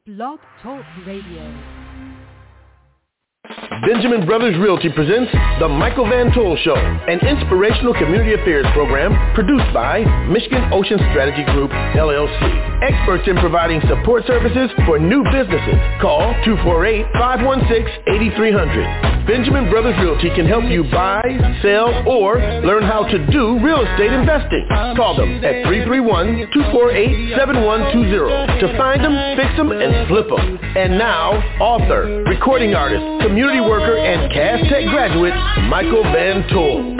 Blog Talk Radio. Benjamin Brothers Realty presents The Michael Van Toll Show, an inspirational community affairs program produced by Michigan Ocean Strategy Group, LLC. Experts in providing support services for new businesses. Call 248-516-8300. Benjamin Brothers Realty can help you buy, sell, or learn how to do real estate investing. Call them at 331-248-7120 to find them, fix them, and flip them. And now, author, recording artist, community worker, and Cass Tech graduate, Michael Van Toll.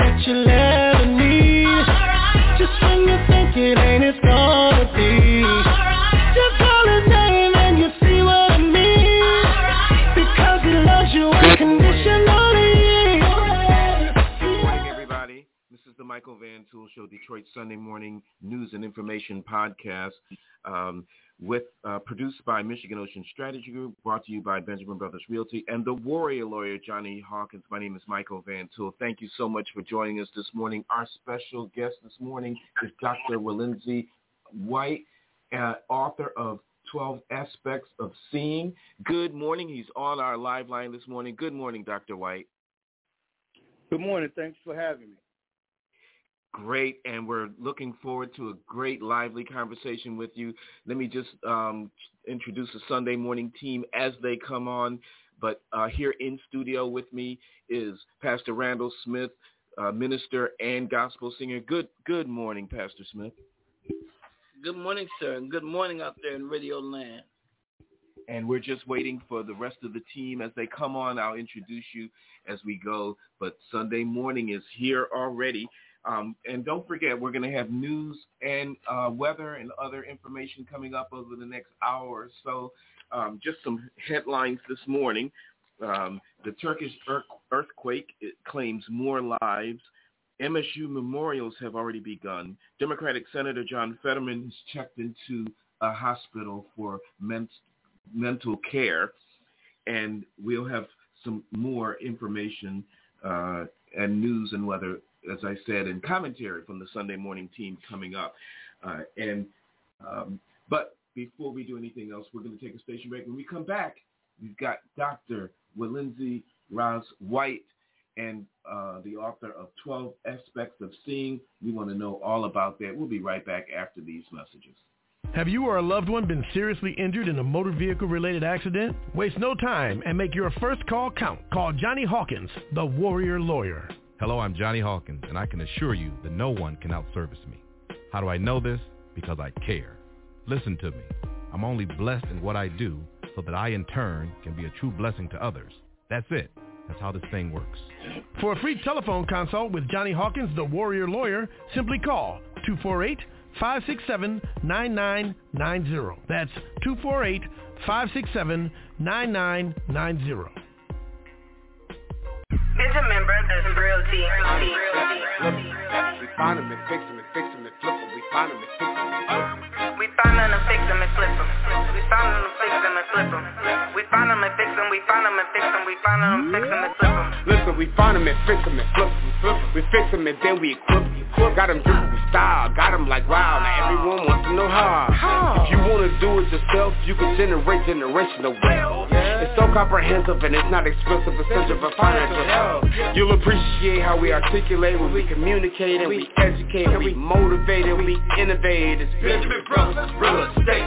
Just when you think it ain't, it's gonna be. Just call his name and you see what I mean. Because he loves you unconditionally. Good morning, everybody. This is the Michael Van Toll Show, Detroit Sunday morning news and information podcast. Produced by Michigan Ocean Strategy Group, brought to you by Benjamin Brothers Realty and the Warrior Lawyer, Johnny Hawkins. My name is Michael Van Toll. Thank you so much for joining us this morning. Our special guest this morning is Dr. Willenzie White, author of 12 Aspects of Seeing. Good morning. He's on our live line this morning. Good morning, Dr. White. Good morning. Thanks for having me. Great, and we're looking forward to a great, lively conversation with you. Let me just introduce the Sunday morning team as they come on. But here in studio with me is Pastor Randall Smith, minister and gospel singer. Good morning, Pastor Smith. Good morning, sir, and good morning out there in Radio Land. And we're just waiting for the rest of the team as they come on. I'll introduce you as we go. But Sunday morning is here already. And don't forget, we're going to have news and weather and other information coming up over the next hour or so. Just some headlines this morning. The Turkish earthquake claims more lives. MSU memorials have already begun. Democratic Senator John Fetterman has checked into a hospital for mental care. And we'll have some more information and news and weather, as I said, and commentary from the Sunday morning team coming up. But before we do anything else, we're going to take a station break. When we come back, we've got Dr. Willenzie Ross White and the author of 12 Aspects of Seeing. We want to know all about that. We'll be right back after these messages. Have you or a loved one been seriously injured in a motor vehicle-related accident? Waste no time and make your first call count. Call Johnny Hawkins, the Warrior Lawyer. Hello, I'm Johnny Hawkins, and I can assure you that no one can outservice me. How do I know this? Because I care. Listen to me. I'm only blessed in what I do so that I, in turn, can be a true blessing to others. That's it. That's how this thing works. For a free telephone consult with Johnny Hawkins, the Warrior Lawyer, simply call 248-567-9990. That's 248-567-9990. Benjamin Brothers Realty. We find them and fix them and fix them and flip them. We find them and fix them and flip them. We find them and fix them and flip them. We find them and fix them and flip them. We find them and fix them. We find them and fix them. We find them and fix them and flip them. Listen, we find them and fix them and flip them. We fix them and then we equip them. Got them dripping with style. Got them like wow. Now everyone wants to know how. If you want to do it yourself, you can generate generational wealth. It's so comprehensive and it's not expensive. It's such a financial help. You'll appreciate how we articulate when we communicate and we educate and we motivate and we innovate. It's Benjamin Brothers Real Estate.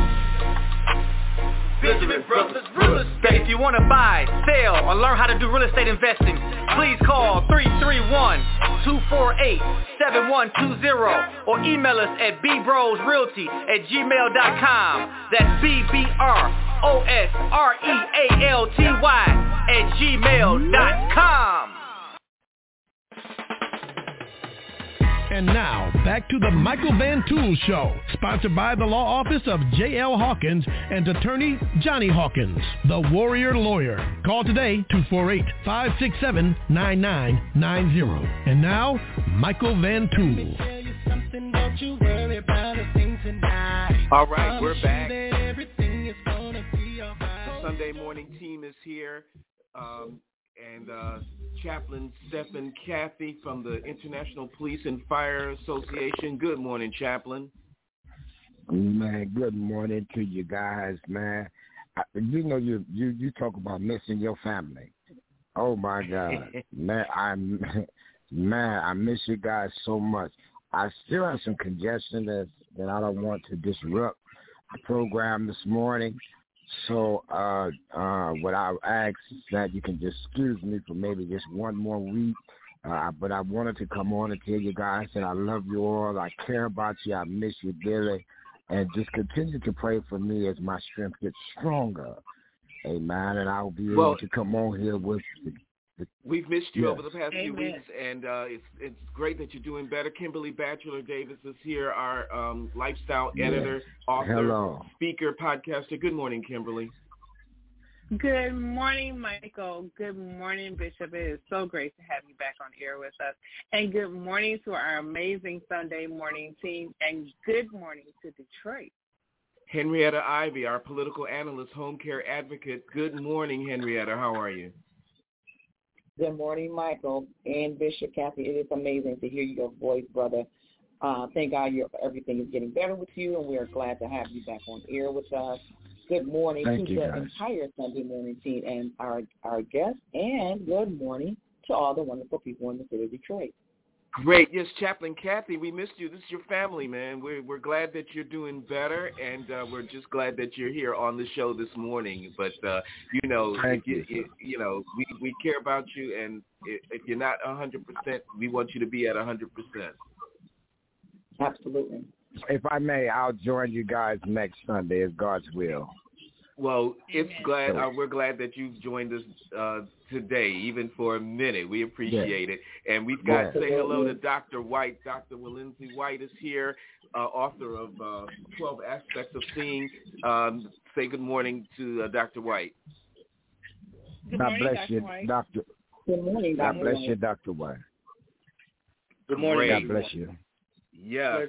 Benjamin Brothers Real Estate. If you want to buy, sell, or learn how to do real estate investing, please call 331-248-7120 or email us at bbrosrealty@gmail.com. That's BBROSREALTY@gmail.com. And now, back to the Michael Van Tool Show, sponsored by the law office of J.L. Hawkins and attorney Johnny Hawkins, the Warrior Lawyer. Call today, 248-567-9990. And now, Michael Van Tool. All right, we're back. The Sunday morning team is here. And Chaplain Stephen Cathy from the International Police and Fire Association. Good morning, Chaplain. Man, good morning to you guys, man. You talk about missing your family. Oh my God, man, I miss you guys so much. I still have some congestion that I don't want to disrupt the program this morning. So what I ask is that you can just excuse me for maybe just one more week. But I wanted to come on and tell you guys that I love you all. I care about you. I miss you dearly. And just continue to pray for me as my strength gets stronger. Amen. And I'll be able to come on here with We've missed you over the past few weeks, and it's great that you're doing better. Kimberly Batchelor Davis is here, our lifestyle editor, author, speaker, podcaster. Good morning, Kimberly. Good morning, Michael. Good morning, Bishop. It is so great to have you back on air with us. And good morning to our amazing Sunday morning team, and good morning to Detroit. Henrietta Ivey, our political analyst, home care advocate. Good morning, Henrietta. How are you? Good morning, Michael and Bishop Kathy. It is amazing to hear your voice, brother. Thank God everything is getting better with you, and we are glad to have you back on air with us. Good morning to the entire Sunday morning team and our guests, and good morning to all the wonderful people in the city of Detroit. Great. Yes, Chaplain Kathy, we missed you. This is your family, man. We're glad that you're doing better, and we're just glad that you're here on the show this morning. But, we care about you, and if you're not 100%, we want you to be at 100%. Absolutely. If I may, I'll join you guys next Sunday, if God's will. Well, we're glad that you've joined us today, even for a minute. We appreciate it. And we've got to say hello to Dr. White. Dr. Willinsey White is here, author of 12 Aspects of Seeing. Say good morning to Dr. White. God bless you, Doctor. Good morning, Dr. God bless you, Dr. White. Good morning. God bless you. Yeah.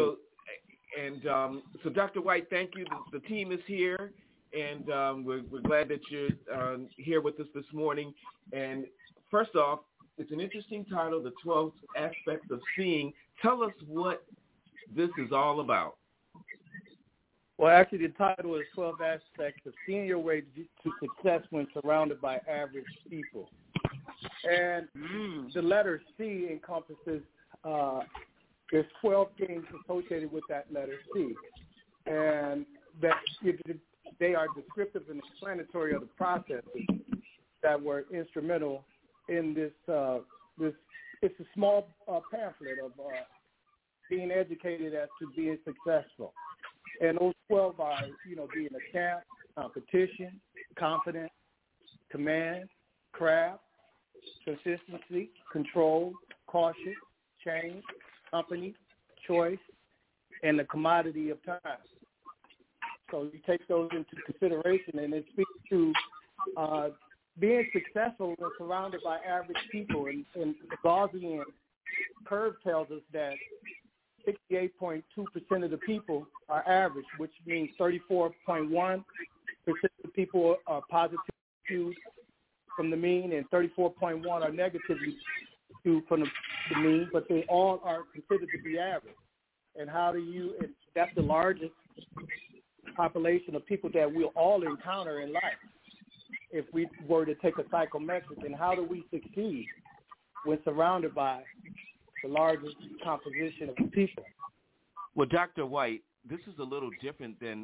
So Dr. White, thank you. The team is here, and we're glad that you're here with us this morning. And first off, it's an interesting title, The 12 Aspects of Seeing. Tell us what this is all about. Well, actually, the title is 12 Aspects of Seeing Your Way to Success When Surrounded by Average People. And the letter C encompasses there's 12 things associated with that letter C, and that they are descriptive and explanatory of the processes that were instrumental in this. It's a small pamphlet of being educated as to being successful, and those 12 are, being a champ, competition, confidence, command, craft, consistency, control, cautious, change, company, choice, and the commodity of time. So you take those into consideration, and it speaks to being successful when surrounded by average people. And the Gaussian curve tells us that 68.2% of the people are average, which means 34.1% of the people are positively skewed from the mean, and 34.1% are negatively skewed from the mean, but they all are considered to be average. And that's the largest population of people that we'll all encounter in life if we were to take a psychometric. And how do we succeed when surrounded by the largest composition of people? Well, Dr. White, this is a little different than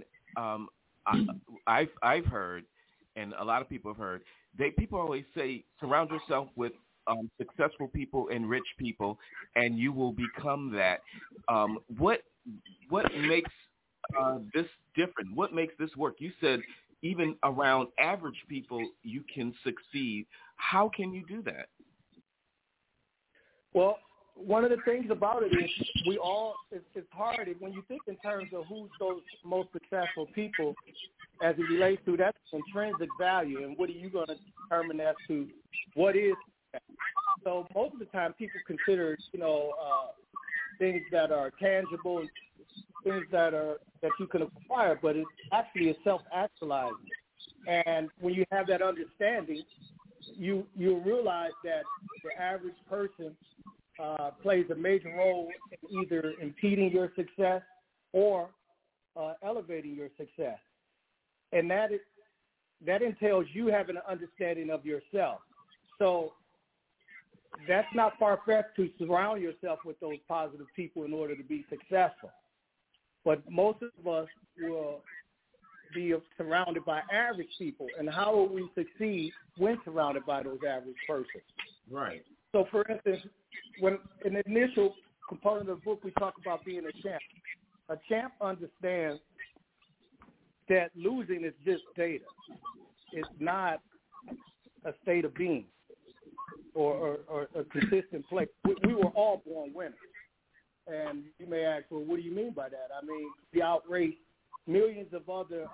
I've heard, and a lot of people have heard. People always say, surround yourself with successful people and rich people, and you will become that. What makes this different? What makes this work? You said even around average people you can succeed. How can you do that? Well, one of the things about it is it's hard when you think in terms of who's those most successful people as it relates to that intrinsic value, and what are you going to determine as to what is that? So most of the time people consider, things that are tangible, things that you can acquire, but it's actually a self-actualizing. And when you have that understanding, you realize that the average person plays a major role in either impeding your success or elevating your success. And that entails you having an understanding of yourself. So that's not far-fetched to surround yourself with those positive people in order to be successful. But most of us will be surrounded by average people. And how will we succeed when surrounded by those average persons? Right. So, for instance, when in the initial component of the book, we talk about being a champ. A champ understands that losing is just data. It's not a state of being or a consistent play. We were all born winners. And you may ask, well, what do you mean by that? I mean, we outraced millions of other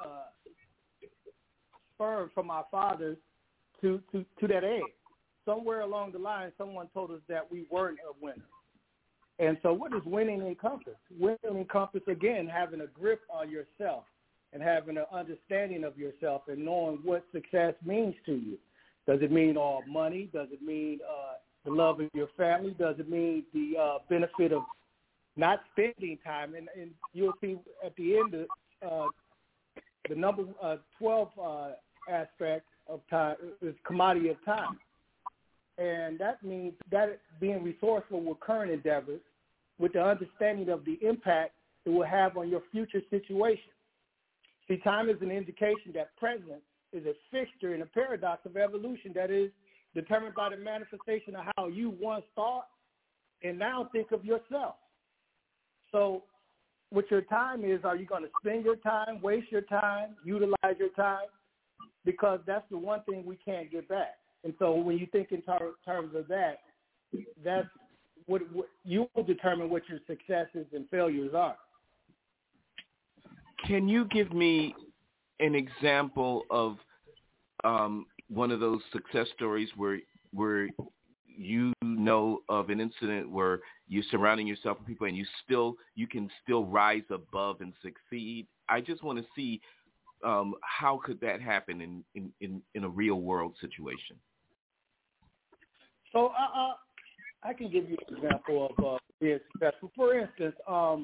sperm from our fathers to that egg. Somewhere along the line, someone told us that we weren't a winner. And so what does winning encompass? Winning encompass, again, having a grip on yourself and having an understanding of yourself and knowing what success means to you. Does it mean all money? Does it mean the love of your family? Does it mean the benefit of not spending time? And you'll see at the end of the number 12 aspect of time is commodity of time. And that means that being resourceful with current endeavors with the understanding of the impact it will have on your future situation. See, time is an indication that presence is a fixture in a paradox of evolution that is determined by the manifestation of how you once thought and now think of yourself. So what your time is, are you going to spend your time, waste your time, utilize your time? Because that's the one thing we can't get back. And so when you think in terms of that, that's what you will determine what your successes and failures are. Can you give me an example of one of those success stories where you know of an incident where you're surrounding yourself with people and you can still rise above and succeed? I just want to see how could that happen in a real world situation. So I can give you an example of being successful. For instance,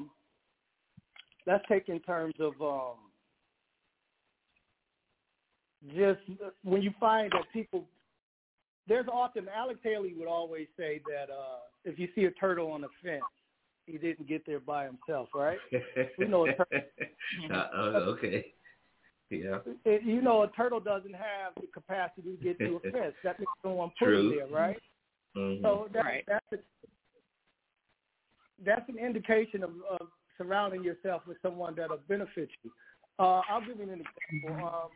let's take in terms of just when you find that people, there's often, Alex Haley would always say that if you see a turtle on a fence, he didn't get there by himself, right? We know a turtle. Okay. Yeah. You know, a turtle doesn't have the capacity to get to a fence. That means someone put it there, right? Mm-hmm. So that's an indication of surrounding yourself with someone that will benefit you. I'll give you an example.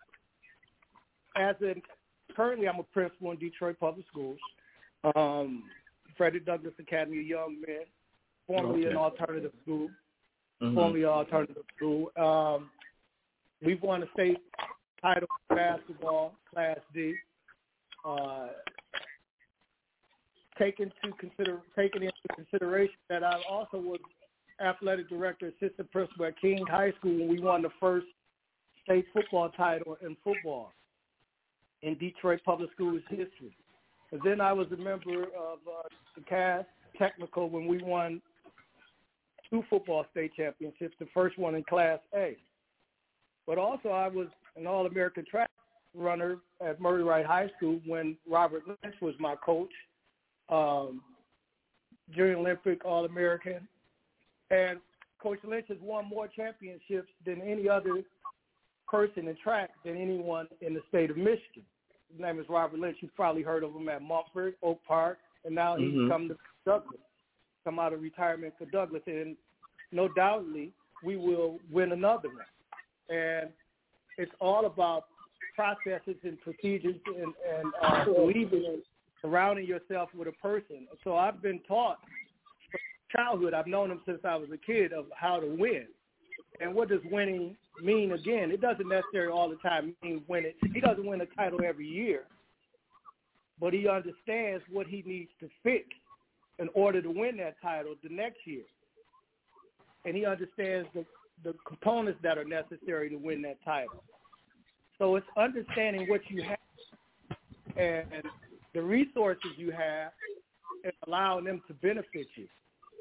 Currently, I'm a principal in Detroit Public Schools, Frederick Douglass Academy of Young Men, formerly an alternative school. We've won a state title in basketball, Class D. Taken into consideration that I also was athletic director, assistant principal at King High School when we won the first state football title in football in Detroit Public Schools history. And then I was a member of the Cass Technical when we won 2 football state championships, the first one in Class A. But also I was an All-American track runner at Murray Wright High School when Robert Lynch was my coach, Junior Olympic All-American. And Coach Lynch has won more championships than any other person in track than anyone in the state of Michigan. His name is Robert Lynch. You've probably heard of him at Mumford, Oak Park, and now he's come to Douglas, come out of retirement for Douglas. And no doubtly, we will win another one. And it's all about processes and procedures and believing in surrounding yourself with a person. So I've been taught from childhood, I've known him since I was a kid, of how to win. And what does winning mean? Again, it doesn't necessarily all the time mean winning. He doesn't win a title every year, but he understands what he needs to fix in order to win that title the next year. And he understands the components that are necessary to win that title. So it's understanding what you have and the resources you have and allowing them to benefit you.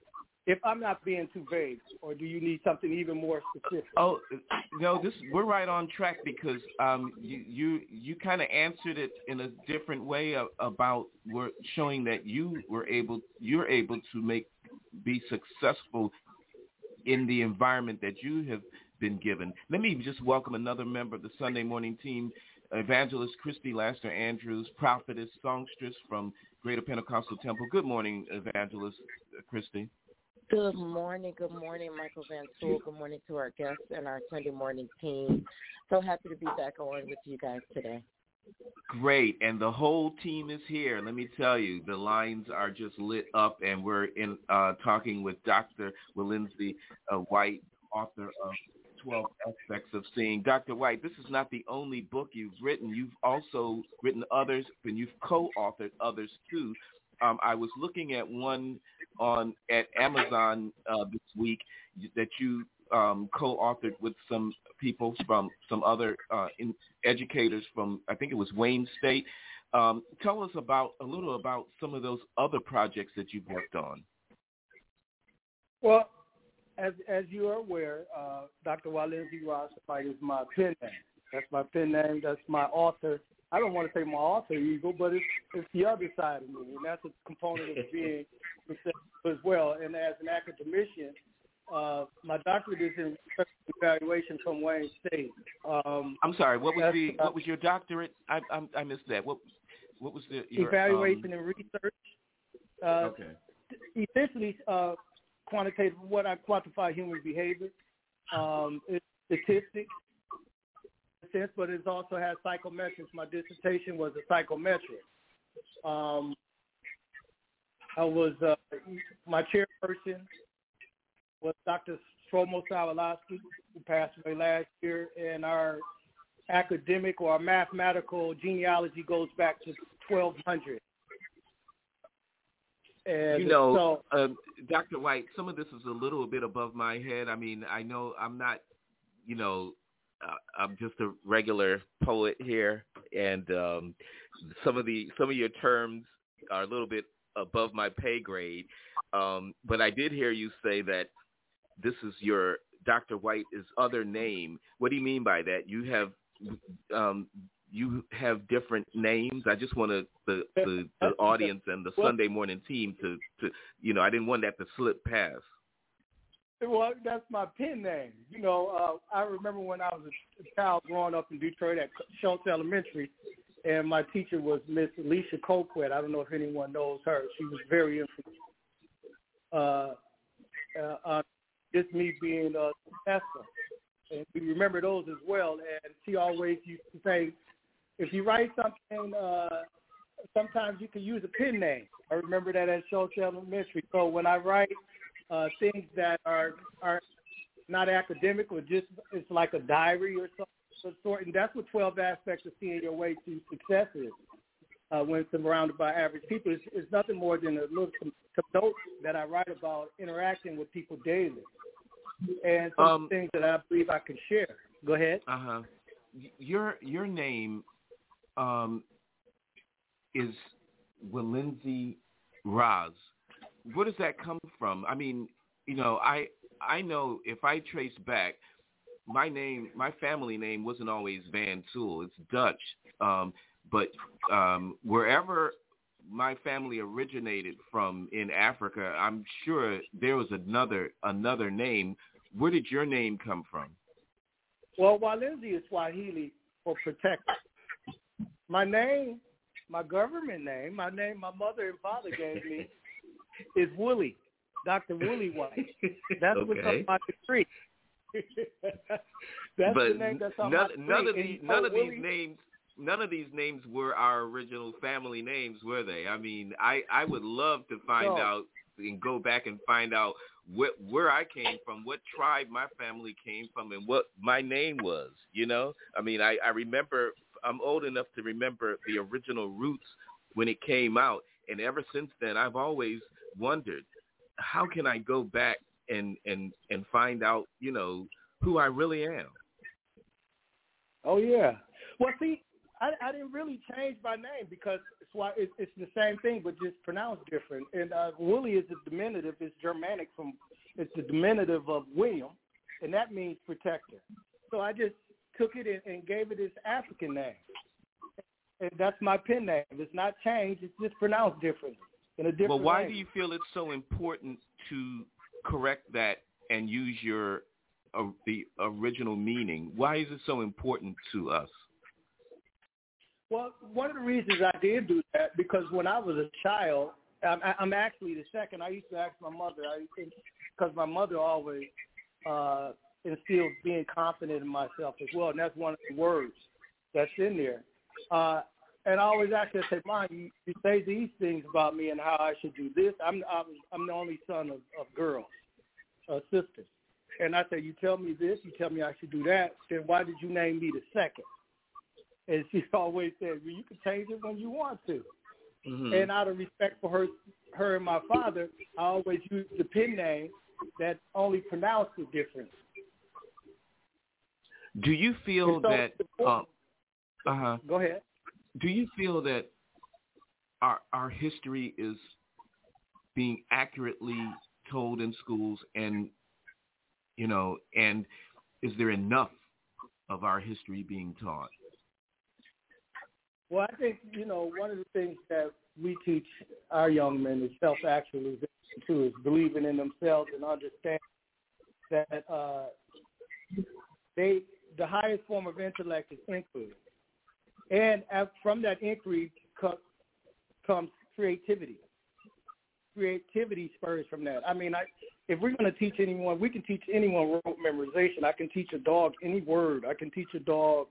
if I'm not being too vague, or do you need something even more specific? Oh, no, we're right on track because you kind of answered it in a different way about showing that you're able to be successful in the environment that you have been given. Let me just welcome another member of the Sunday morning team, Evangelist Christy Laster Andrews, prophetess, songstress from Greater Pentecostal Temple. Good morning, Evangelist Christy. Good morning, Michael Van Tool. Good morning to our guests and our Sunday morning team. So happy to be back on with you guys today. Great, and the whole team is here. Let me tell you, the lines are just lit up, and we're talking with Dr. Willinsey White, author of 12 Aspects of Seeing. Dr. White, this is not the only book you've written. You've also written others, and you've co-authored others too. I was looking at one at Amazon this week that you co-authored with some people from some other educators from, I think it was Wayne State. Tell us a little about some of those other projects that you've worked on. Well, as you are aware, Dr. Willinsey Ross is my pen name. That's my pen name. That's my author. I don't want to say my alter ego, but it's the other side of me, and that's a component of being successful as well. And as an academician, my doctorate is in evaluation from Wayne State. I'm sorry. What was your doctorate? I missed that. What was your evaluation and research? Okay. Essentially, quantitative. What I quantify human behavior. It's statistics. But it also has psychometrics. My dissertation was a psychometric. My chairperson was Dr. Stromo Sawalowski, who passed away last year, and our academic or our mathematical genealogy goes back to 1200. And Dr. White, some of this is a little bit above my head. I mean, I know I'm not, I'm just a regular poet here, and some of your terms are a little bit above my pay grade. But I did hear you say that this is your Dr. White's other name. What do you mean by that? You have different names. I just wanted the audience and the Sunday morning team to I didn't want that to slip past. Well, that's my pen name. I remember when I was a child growing up in Detroit at Schultz Elementary, and my teacher was Miss Alicia Colquitt. I don't know if anyone knows her. She was very influential. Just me being a professor. And we remember those as well. And she always used to say, if you write something, sometimes you can use a pen name. I remember that at Schultz Elementary. So when I write things that are not academic or just it's like a diary or some sort, and that's what 12 Aspects of Seeing Your Way to Success is. When surrounded by average people, it's nothing more than a little some notes that I write about interacting with people daily, and some things that I believe I can share. Go ahead. Your name is Willinsey Ross. Where does that come from? I mean, I know if I trace back, my family name wasn't always Van Tool. It's Dutch. But wherever my family originated from in Africa, I'm sure there was another name. Where did your name come from? Well, Willinsey is Swahili for protector. My name, my government name, my mother and father gave me is Willie, Dr. Willie White. That's what's on my degree. That's the name that's on my degree. None of these names were our original family names, were they? I mean, I would love to find out and go back and find out where I came from, what tribe my family came from, and what my name was, I mean, I remember, I'm old enough to remember the original roots when it came out, and ever since then, I've always wondered, how can I go back and find out, who I really am? Oh, yeah. Well, see, I didn't really change my name because it's the same thing but just pronounced different. And Willie is a diminutive. It's Germanic it's the diminutive of William, and that means protector. So I just took it and gave it its African name. And that's my pen name. It's not changed. It's just pronounced differently in a different way. Well, why do you feel it's so important to correct that and use the original meaning? Why is it so important to us? Well, one of the reasons I did do that, because when I was a child, I'm actually the second. I used to ask my mother, because my mother always instilled being confident in myself as well, and that's one of the words that's in there. And I always ask her, I say, Mom, you say these things about me and how I should do this. I'm the only son of girls, sisters. And I say, you tell me this, you tell me I should do that, then why did you name me the second? And she always said, well, you can change it when you want to. Mm-hmm. And out of respect for her and my father, I always use the pen name that only pronounced it different. Do you feel that? Go ahead. Do you feel that our history is being accurately told in schools, and and is there enough of our history being taught? Well, I think, one of the things that we teach our young men is self-actualization, too, is believing in themselves and understanding that the highest form of intellect is inquiry. And from that inquiry comes creativity. Creativity spurs from that. I mean, if we're going to teach anyone, we can teach anyone rote memorization. I can teach a dog any word. I can teach a dog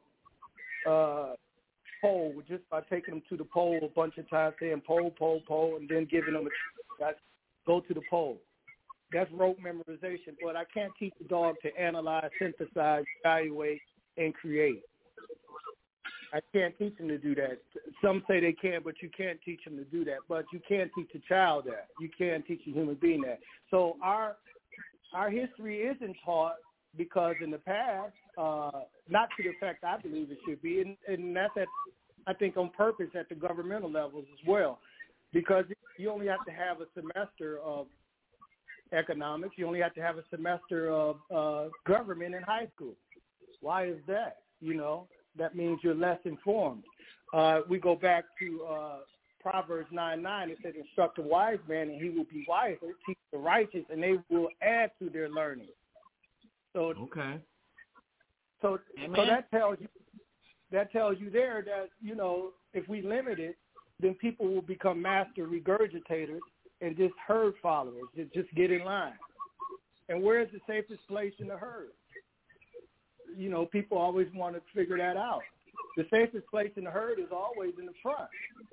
pole just by taking them to the pole a bunch of times, saying pole, pole, pole, and then giving them go to the pole. That's rote memorization. But I can't teach the dog to analyze, synthesize, evaluate, and create. I can't teach them to do that. Some say they can, but you can't teach them to do that. But you can teach a child that. You can teach a human being that. So our history isn't taught because in the past, not to the effect I believe it should be, and that's I think on purpose at the governmental levels as well, because you only have to have a semester of economics. You only have to have a semester of government in high school. Why is that? That means you're less informed. We go back to Proverbs 9:9. It said, instruct a wise man, and he will be wiser. Teach the righteous, and they will add to their learning. So, okay. So that tells you there that, if we limit it, then people will become master regurgitators and just herd followers that just get in line. And where is the safest place in the herd? People always want to figure that out. The safest place in the herd is always in the front.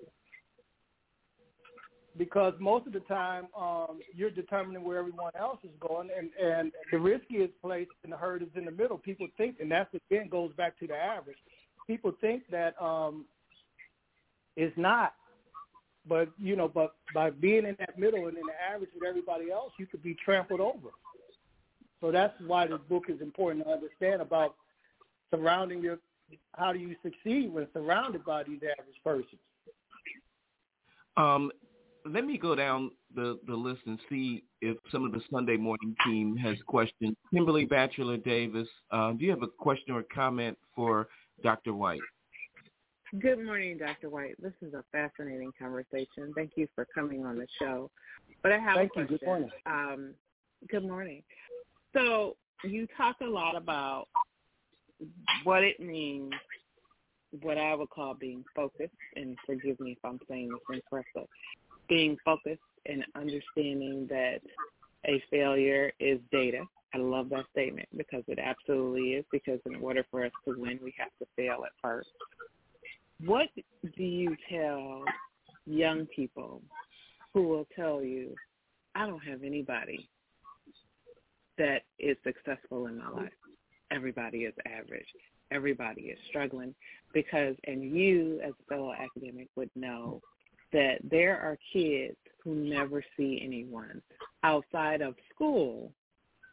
Because most of the time, you're determining where everyone else is going, and the riskiest place in the herd is in the middle. People think, and that again goes back to the average. People think that it's not, but by being in that middle and in the average with everybody else, you could be trampled over. So that's why this book is important to understand about how do you succeed when surrounded by these average persons. Let me go down the list and see if some of the Sunday morning team has questions. Kimberly Batchelor Davis, do you have a question or comment for Dr. White? Good morning, Dr. White. This is a fascinating conversation. Thank you for coming on the show. But I have a question. Good morning. Good morning. So you talk a lot about what it means, what I would call being focused, and forgive me if I'm saying this incorrectly, being focused and understanding that a failure is data. I love that statement because it absolutely is, because in order for us to win, we have to fail at first. What do you tell young people who will tell you, I don't have anybody that is successful in my life? Everybody is average. Everybody is struggling because, and you as a fellow academic would know, that there are kids who never see anyone outside of school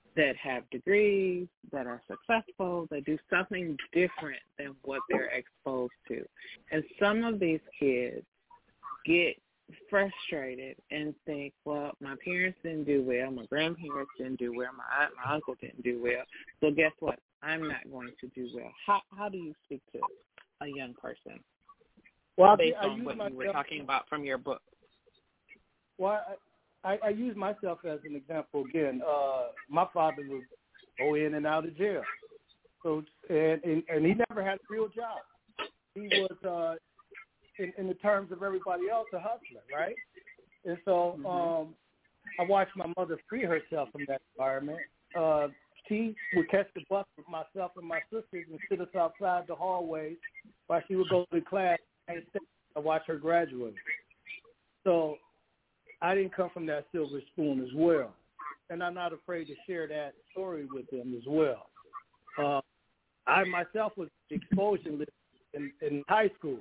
that have degrees, that are successful, that do something different than what they're exposed to. And some of these kids get frustrated and think, well, my parents didn't do well, my grandparents didn't do well, my aunt, my uncle didn't do well, so guess what? I'm not going to do well. How do you speak to a young person based on what you were talking about from your book? Well, I use myself as an example again. My father would go in and out of jail, so and he never had a real job. He was, in the terms of everybody else, a hustler, right? And so I watched my mother free herself from that environment. She would catch the bus with myself and my sisters and sit us outside the hallway while she would go to class and watch her graduate. So I didn't come from that silver spoon as well. And I'm not afraid to share that story with them as well. I myself was exposure list in high school.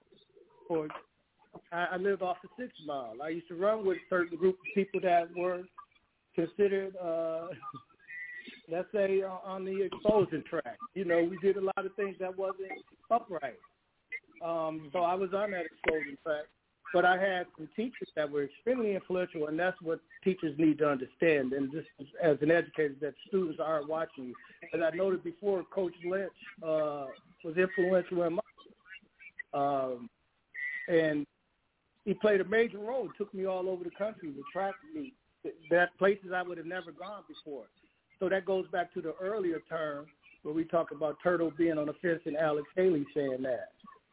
I lived off the 6 Mile. I used to run with a certain group of people that were considered, let's say, on the exposure track. You know, we did a lot of things that wasn't upright. So I was on that exposure track. But I had some teachers that were extremely influential, and that's what teachers need to understand. And just as an educator, that students aren't watching you. As I noted before, Coach Lynch was influential in my and he played a major role. It took me all over the country to track me, that places I would have never gone before. So that goes back to the earlier term where we talk about Turtle being on the fence and Alex Haley saying that.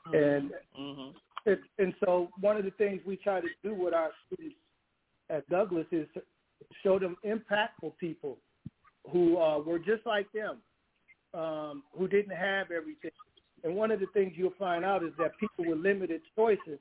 And so one of the things we try to do with our students at Douglas is show them impactful people who were just like them, who didn't have everything. And one of the things you'll find out is that people with limited choices,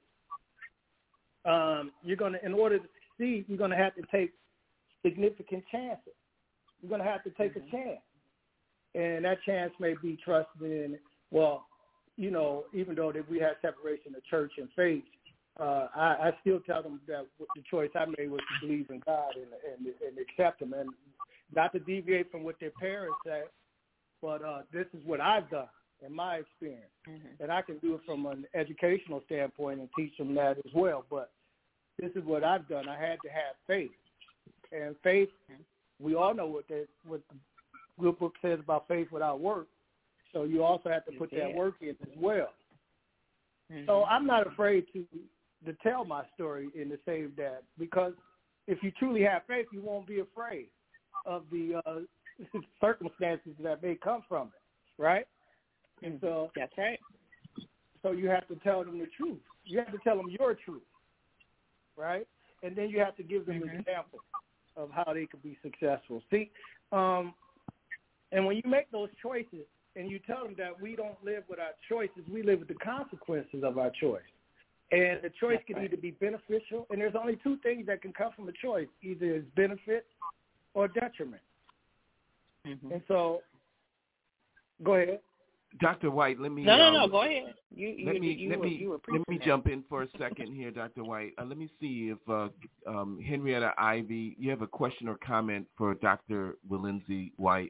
in order to succeed, you're going to have to take significant chances. You're going to have to take a chance. And that chance may be trusted in, well, you know, even though that we have separation of church and faith, I still tell them that the choice I made was to believe in God and accept Him, and not to deviate from what their parents said, but this is what I've done in my experience, and I can do it from an educational standpoint and teach them that as well. But this is what I've done. I had to have faith, and faith. We all know what the Good Book says about faith without work. So you also have to put that work in as well. So I'm not afraid to tell my story and to say that, because if you truly have faith, you won't be afraid of the circumstances that may come from it, right? And so that's right. So you have to tell them the truth. You have to tell them your truth, right? And then you have to give them examples of how they could be successful. See, and when you make those choices and you tell them that we don't live with our choices, we live with the consequences of our choice. And the choice can either be beneficial, and there's only two things that can come from a choice. Either it's benefit or detriment. And so, go ahead. Dr. White, let me... No, go ahead. Let me jump in for a second here, Dr. White. Let me see if Henrietta Ivy, you have a question or comment for Dr. Willindsey White.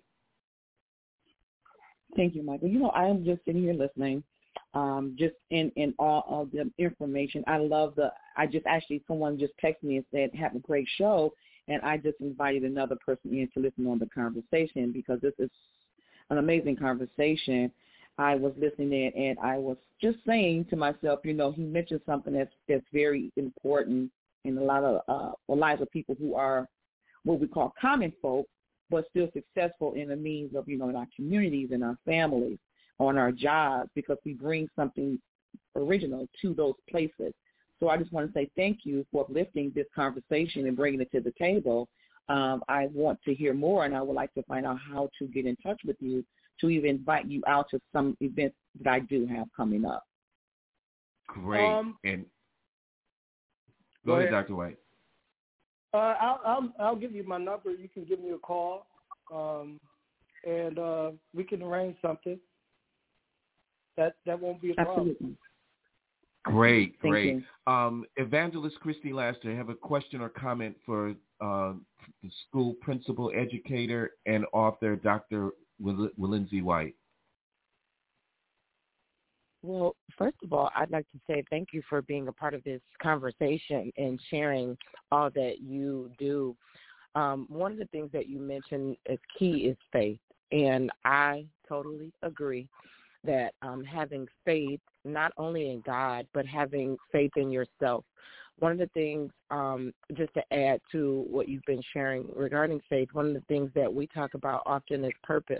Thank you, Michael. You know, I am just sitting here listening, just in all of the information. Someone just texted me and said, have a great show, and I just invited another person in to listen on the conversation, because this is an amazing conversation. I was listening in, and I was just saying to myself, you know, he mentioned something that's very important in a lot of the lives of people who are what we call common folk, but still successful in the means of, you know, in our communities and our families, on our jobs, because we bring something original to those places. So I just want to say thank you for uplifting this conversation and bringing it to the table. I want to hear more, and I would like to find out how to get in touch with you to even invite you out to some events that I do have coming up. Great. And go ahead, Dr. White. I'll give you my number. You can give me a call, and we can arrange something. That won't be a problem. Absolutely. Great. You. Evangelist Christy Laster, have a question or comment for the school principal, educator, and author, Dr. Willinsey White. Well, first of all, I'd like to say thank you for being a part of this conversation and sharing all that you do. One of the things that you mentioned as key is faith, and I totally agree that having faith not only in God, but having faith in yourself. One of the things, just to add to what you've been sharing regarding faith, one of the things that we talk about often is purpose.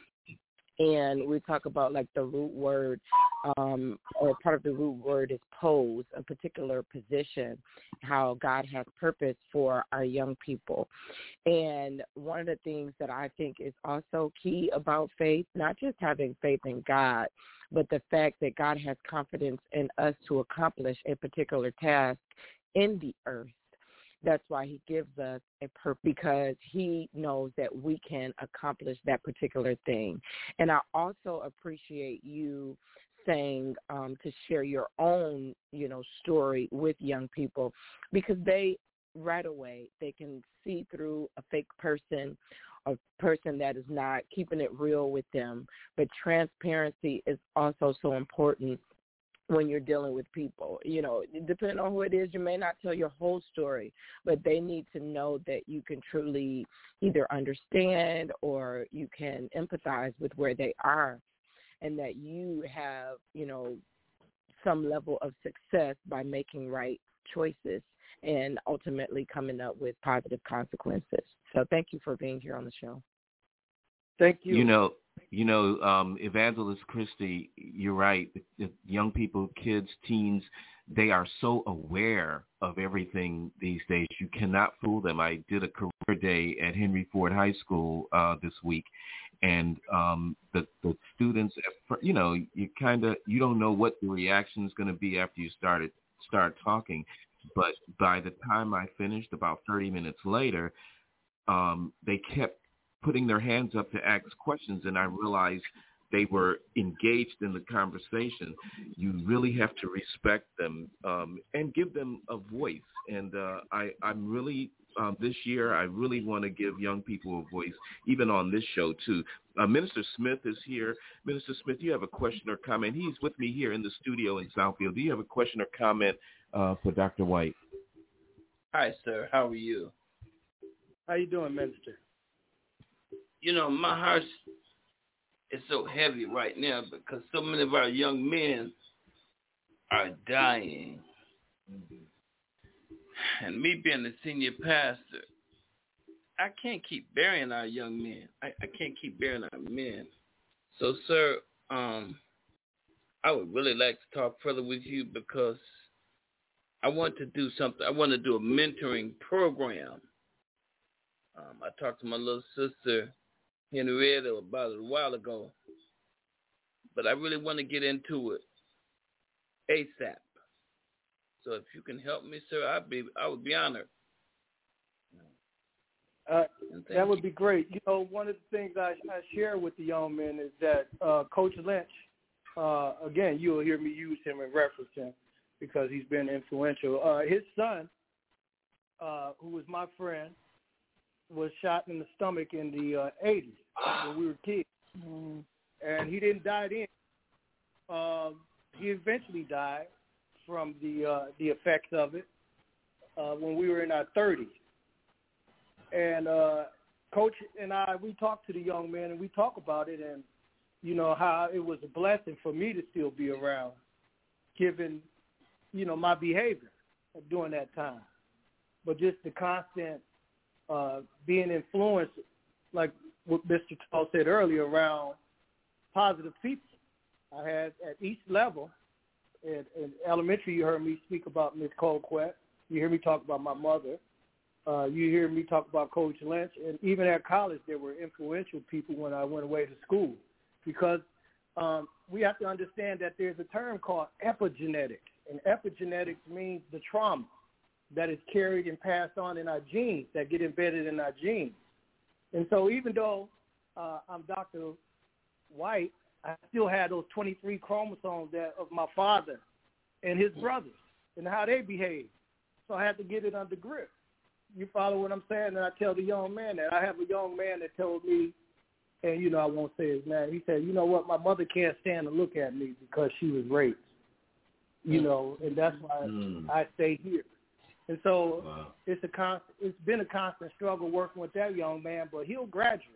And we talk about like the root word, or part of the root word is pose, a particular position, how God has purpose for our young people. And one of the things that I think is also key about faith, not just having faith in God, but the fact that God has confidence in us to accomplish a particular task in the earth. That's why he gives us a purpose, because he knows that we can accomplish that particular thing. And I also appreciate you saying to share your own, story with young people, because they right away, they can see through a fake person, a person that is not keeping it real with them. But transparency is also so important when you're dealing with people. Depending on who it is, you may not tell your whole story, but they need to know that you can truly either understand or you can empathize with where they are, and that you have, some level of success by making right choices and ultimately coming up with positive consequences. So thank you for being here on the show. Thank you. Evangelist Christy, you're right. The young people, kids, teens, they are so aware of everything these days. You cannot fool them. I did a career day at Henry Ford High School this week, and the students, you don't know what the reaction is going to be after you start talking. But by the time I finished, about 30 minutes later, they kept putting their hands up to ask questions, and I realized they were engaged in the conversation. You really have to respect them and give them a voice. And I'm really, this year, I really want to give young people a voice, even on this show, too. Minister Smith is here. Minister Smith, you have a question or comment? He's with me here in the studio in Southfield. Do you have a question or comment for Dr. White? Hi, sir. How are you? How you doing, Minister? My heart is so heavy right now because so many of our young men are dying. And me being the senior pastor, I can't keep burying our young men. I can't keep burying our men. So, sir, I would really like to talk further with you because I want to do something. I want to do a mentoring program. I talked to my little sister, Henrietta, about it a while ago, but I really want to get into it ASAP. So if you can help me, sir, I would be honored. That would be great. One of the things I share with the young men is that Coach Lynch, again, you'll hear me use him and reference him because he's been influential. His son, who was my friend, was shot in the stomach in the 80s when we were kids. Mm-hmm. And he didn't die then. He eventually died from the effects of it when we were in our 30s. And Coach and I, we talk to the young men and we talk about it and, how it was a blessing for me to still be around given, my behavior during that time. But just the constant being influenced, like what Mr. Tall said earlier, around positive people. I had at each level, in elementary, you heard me speak about Ms. Colquitt. You hear me talk about my mother. You hear me talk about Coach Lynch. And even at college, there were influential people when I went away to school. Because we have to understand that there's a term called epigenetics. And epigenetics means the trauma that is carried and passed on in our genes, that get embedded in our genes. And so even though I'm Dr. White, I still had those 23 chromosomes of my father and his brothers and how they behave. So I had to get it under grip. You follow what I'm saying? And I tell the young man that. I have a young man that told me, and, you know, I won't say his name. He said, you know what, my mother can't stand to look at me because she was raped, you know, and that's why I stay here. And so it's been a constant struggle working with that young man, but he'll graduate.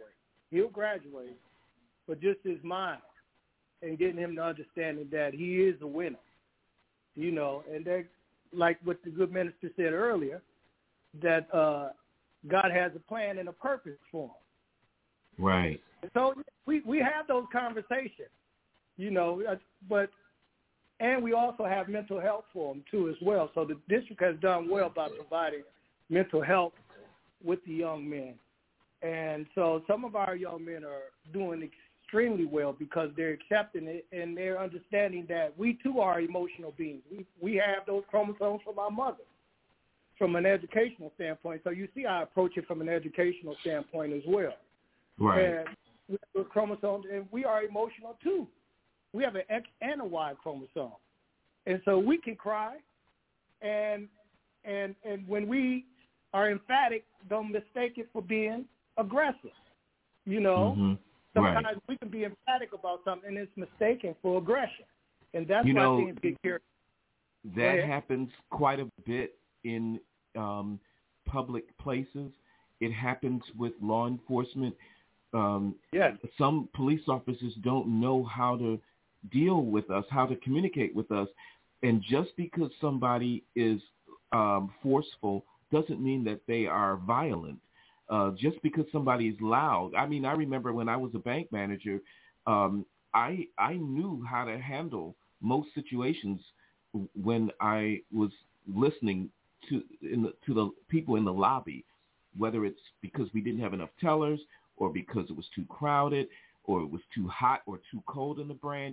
But just his mind and getting him to understanding that he is a winner, you know, and that, like what the good minister said earlier, that God has a plan and a purpose for him. Right. So we have those conversations, you know, and we also have mental health for them too as well. So the district has done well by providing mental health with the young men. And so some of our young men are doing extremely well because they're accepting it and they're understanding that we too are emotional beings. We have those chromosomes from our mother from an educational standpoint. So you see I approach it from an educational standpoint as well. Right. And we have chromosomes, and we are emotional too. We have an X and a Y chromosome. And so we can cry, and when we are emphatic, don't mistake it for being aggressive. You know, sometimes we can be emphatic about something, and it's mistaken for aggression. And that's why things get carried. That happens quite a bit in public places. It happens with law enforcement. Some police officers don't know how to deal with us, how to communicate with us. And just because somebody is forceful doesn't mean that they are violent. Just because somebody is loud. I mean, I remember when I was a bank manager, I knew how to handle most situations when I was listening to the people in the lobby, whether it's because we didn't have enough tellers or because it was too crowded or it was too hot or too cold in the branch.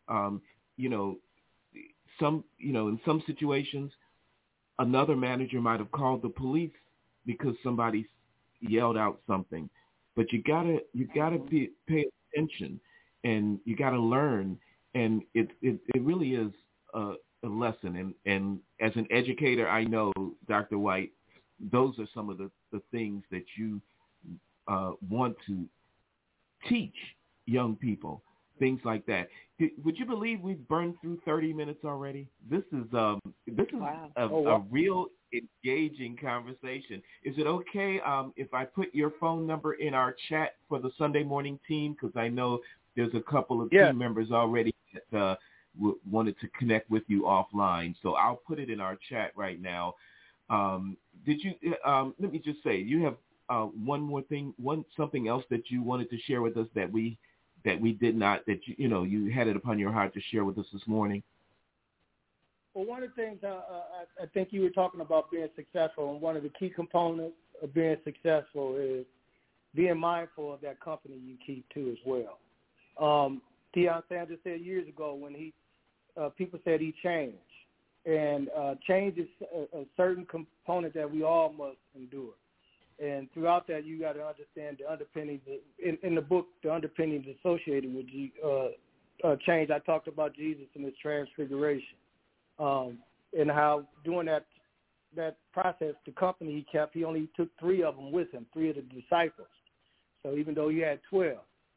In some situations, another manager might have called the police because somebody yelled out something. But you gotta pay attention, and you gotta learn, and it really is a lesson. And as an educator, I know, Dr. White, those are some of the things that you want to teach young people, things like that. Would you believe we've burned through 30 minutes already? This is a real engaging conversation. Is it okay if I put your phone number in our chat for the Sunday morning team? Because I know there's a couple of team members already that wanted to connect with you offline. So I'll put it in our chat right now. Did you? Let me just say, you have one more thing, something else that you wanted to share with us that we did not, that you had it upon your heart to share with us this morning? Well, one of the things I think you were talking about being successful, and one of the key components of being successful is being mindful of that company you keep too as well. Deion Sanders said years ago when people said he changed, and change is a certain component that we all must endure. And throughout that, you got to understand the underpinnings. In the book, the underpinnings associated with change, I talked about Jesus and his transfiguration, and how during that process, the company he kept, he only took 3 of them with him, 3 of the disciples. So even though he had 12.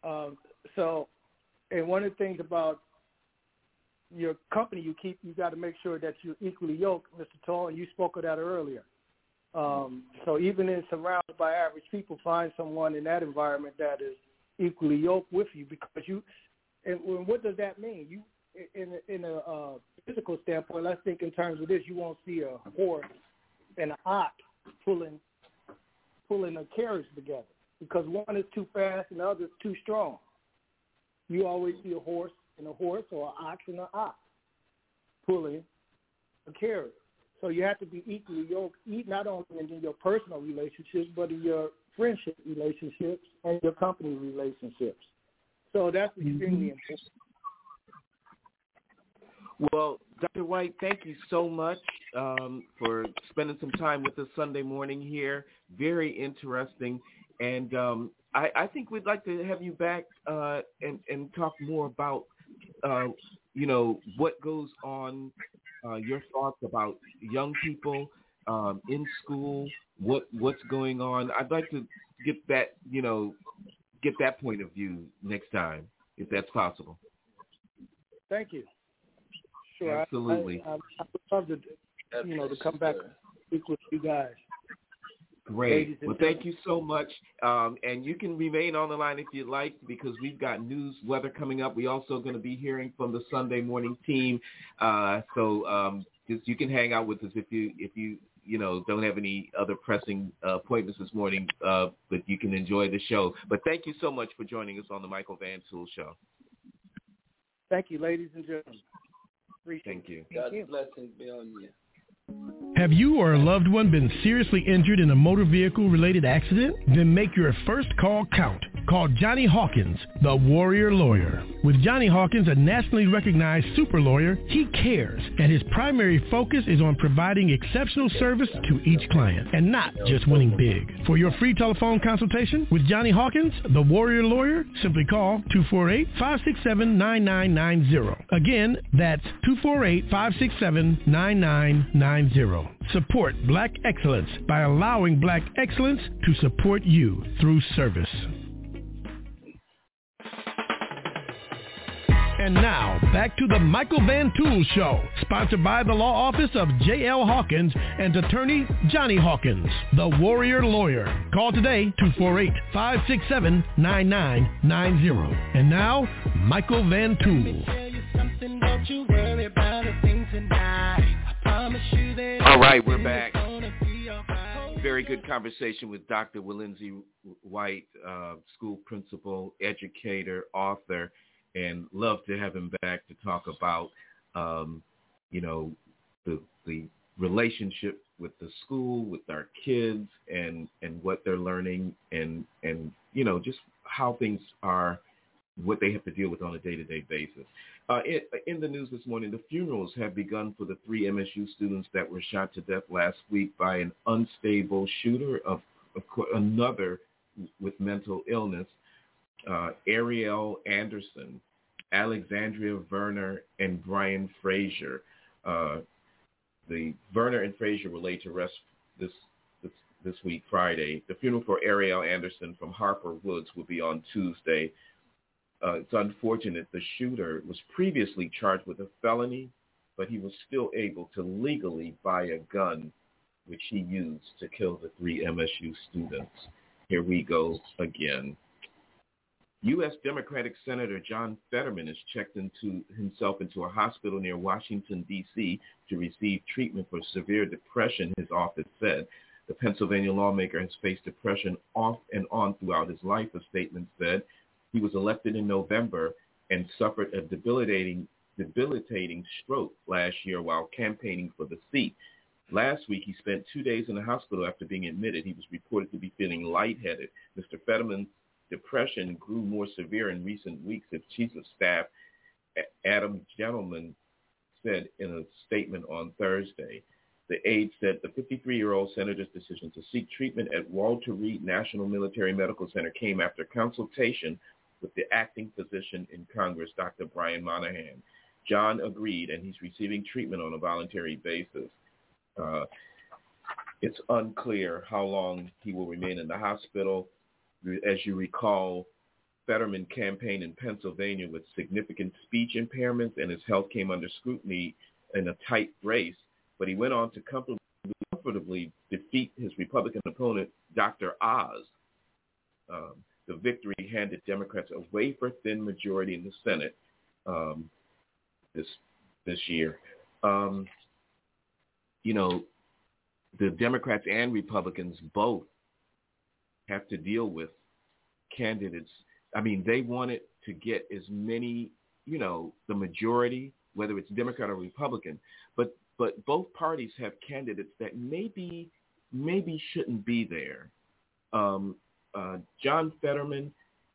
And one of the things about your company you keep, you got to make sure that you're equally yoked, Mr. Toll, and you spoke of that earlier. So even in surrounded by average people, find someone in that environment that is equally yoked with you, because and what does that mean? You, in a physical standpoint, let's think in terms of this. You won't see a horse and an ox pulling a carriage together, because one is too fast and the other is too strong. You always see a horse and a horse, or an ox and an ox pulling a carriage. So you have to be equally yoked, not only in your personal relationships, but in your friendship relationships and your company relationships. So that's extremely important. Well, Dr. White, thank you so much for spending some time with us Sunday morning here. Very interesting. And I think we'd like to have you back and talk more about, what goes on your thoughts about young people in school, what's going on. I'd like to get that, get that point of view next time, if that's possible. Thank you. Sure. Absolutely. I would love to, to come back and speak with you guys. Great. Well, thank you so much. And you can remain on the line if you'd like, because we've got news, weather coming up. We're also going to be hearing from the Sunday morning team. So you can hang out with us if you don't have any other pressing appointments this morning, but you can enjoy the show. But thank you so much for joining us on the Michael Van Tool Show. Thank you, ladies and gentlemen. Thank you. God's blessings be on you. Have you or a loved one been seriously injured in a motor vehicle-related accident? Then make your first call count. Call Johnny Hawkins, the Warrior Lawyer. With Johnny Hawkins, a nationally recognized super lawyer, he cares, and his primary focus is on providing exceptional service to each client, and not just winning big. For your free telephone consultation with Johnny Hawkins, the Warrior Lawyer, simply call 248-567-9990. Again, that's 248-567-9990. Support Black excellence by allowing Black excellence to support you through service. And now, back to the Michael Van Tool Show, sponsored by the law office of J.L. Hawkins and attorney Johnny Hawkins, the Warrior Lawyer. Call today, 248-567-9990. And now, Michael Van Tool. All right, we're back. Very good conversation with Dr. Willinsey White, school principal, educator, author, and love to have him back to talk about, the relationship with the school, with our kids, and what they're learning, and just how things are, what they have to deal with on a day-to-day basis. In the news this morning, the funerals have begun for the 3 MSU students that were shot to death last week by an unstable shooter, of another with mental illness, Ariel Anderson, Alexandria Verner, and Brian Frazier. The Verner and Frazier were laid to rest this week, Friday. The funeral for Ariel Anderson from Harper Woods will be on Tuesday. It's unfortunate. The shooter was previously charged with a felony, but he was still able to legally buy a gun, which he used to kill the 3 MSU students. Here we go again. U.S. Democratic Senator John Fetterman has checked himself into a hospital near Washington, D.C. to receive treatment for severe depression, his office said. The Pennsylvania lawmaker has faced depression off and on throughout his life, a statement said. He was elected in November and suffered a debilitating stroke last year while campaigning for the seat. Last week, he spent 2 days in the hospital after being admitted. He was reported to be feeling lightheaded. Mr. Fetterman's depression grew more severe in recent weeks, as Chief of Staff Adam Gentleman said in a statement on Thursday. The aide said the 53-year-old senator's decision to seek treatment at Walter Reed National Military Medical Center came after consultation with the acting physician in Congress, Dr. Brian Monahan. John agreed, and he's receiving treatment on a voluntary basis. It's unclear how long he will remain in the hospital. As you recall, Fetterman campaigned in Pennsylvania with significant speech impairments, and his health came under scrutiny in a tight race. But he went on to comfortably defeat his Republican opponent, Dr. Oz. The victory handed Democrats a wafer-thin majority in the Senate this year. The Democrats and Republicans both have to deal with candidates. I mean, they wanted to get as many, the majority, whether it's Democrat or Republican, but both parties have candidates that maybe shouldn't be there. John Fetterman,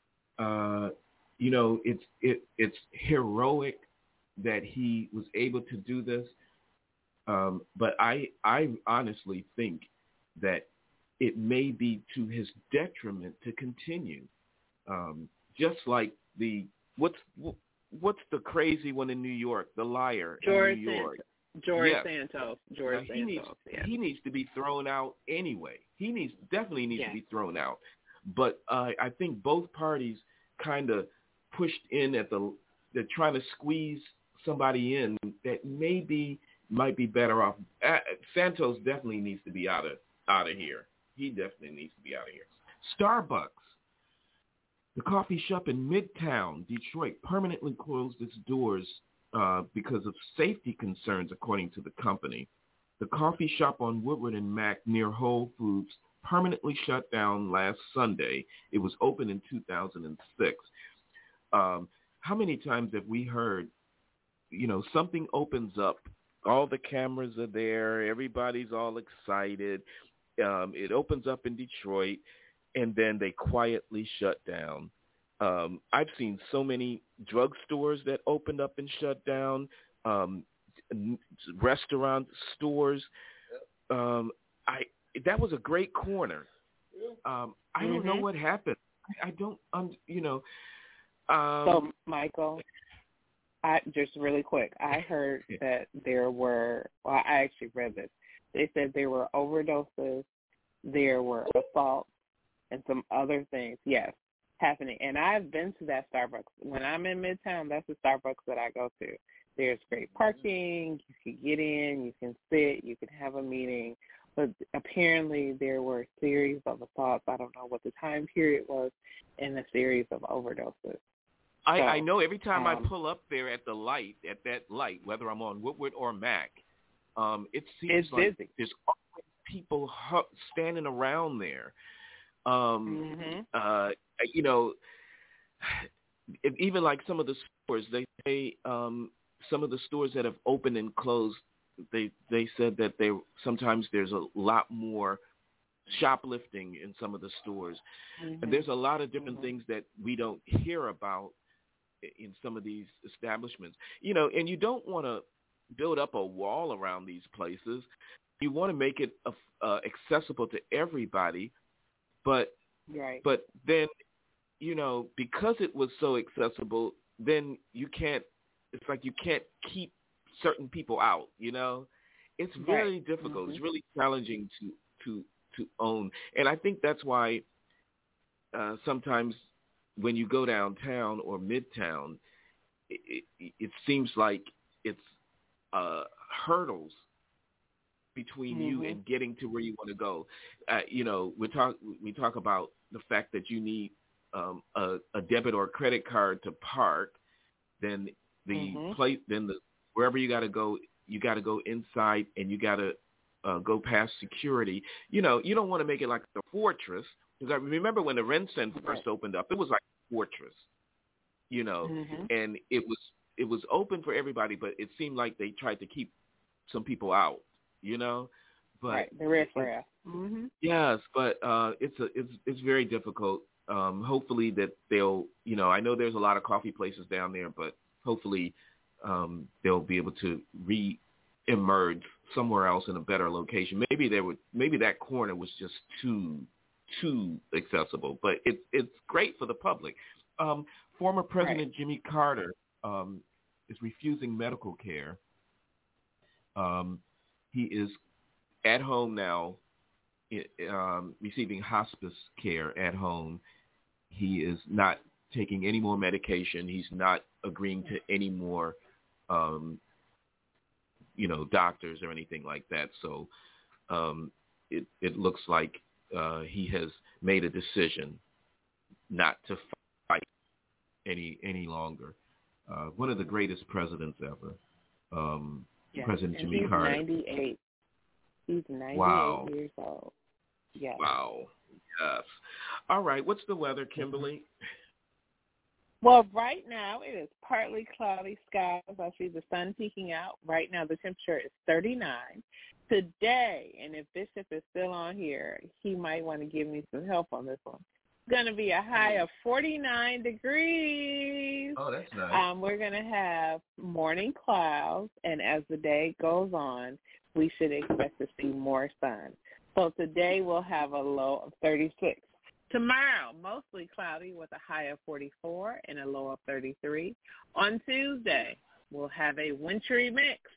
it's heroic that he was able to do this, but I honestly think that it may be to his detriment to continue. Just like what's the crazy one in New York, the liar in New York. George yes. Santos. Now, he needs to be thrown out anyway. He definitely needs to be thrown out. But I think both parties kind of pushed in they're trying to squeeze somebody in that might be better off. Santos definitely needs to be out of here. He definitely needs to be out of here. Starbucks, the coffee shop in Midtown Detroit, permanently closed its doors because of safety concerns, according to the company. The coffee shop on Woodward and Mack near Whole Foods permanently shut down last Sunday. It was open in 2006. How many times have we heard, something opens up, all the cameras are there, everybody's all excited, it opens up in Detroit, and then they quietly shut down. I've seen so many drugstores that opened up and shut down, restaurant stores. That was a great corner. I don't know what happened. I don't, so, Michael, just really quick, I heard that I actually read this. They said there were overdoses, there were assaults, and some other things, happening. And I've been to that Starbucks. When I'm in Midtown, that's the Starbucks that I go to. There's great parking. You can get in. You can sit. You can have a meeting. But apparently there were a series of assaults. I don't know what the time period was, and a series of overdoses. I know every time I pull up there at that light, whether I'm on Woodward or Mack, it seems like busy. There's always people standing around there. Even like some of the stores, they say some of the stores that have opened and closed, they said that sometimes there's a lot more shoplifting in some of the stores. And there's a lot of different things that we don't hear about in some of these establishments. And you don't want to build up a wall around these places. You want to make it accessible to everybody, but then, because it was so accessible, then it's like you can't keep certain people out, It's very difficult. It's really challenging to own. And I think that's why sometimes when you go downtown or Midtown, it seems like it's hurdles between you and getting to where you want to go. We talk about the fact that you need a debit or credit card to park. Then wherever you got to go inside, and you got to go past security. You don't want to make it like the fortress. Because I remember when the RenCen first opened up, it was like a fortress, and it was open for everybody, but it seemed like they tried to keep some people out, But the riffraff. Yes, but it's very difficult. Hopefully that they'll, I know there's a lot of coffee places down there, but hopefully they'll be able to re-emerge somewhere else in a better location. Maybe that corner was just too accessible, but it's great for the public. Former President Jimmy Carter is refusing medical care. He is at home now, receiving hospice care at home. He is not taking any more medication. He's not agreeing to any more, doctors or anything like that. So it looks like he has made a decision not to fight any longer. One of the greatest presidents ever, President Jimmy Carter. He's 98. He's 98 years old. Yes. Wow. Yes. All right. What's the weather, Kimberly? Well, right now it is partly cloudy skies. I see the sun peeking out. Right now the temperature is 39. Today, and if Bishop is still on here, he might want to give me some help on this one. It's going to be a high of 49 degrees. Oh, that's nice. We're going to have morning clouds, and as the day goes on, we should expect to see more sun. So today we'll have a low of 36. Tomorrow, mostly cloudy with a high of 44 and a low of 33. On Tuesday, we'll have a wintry mix.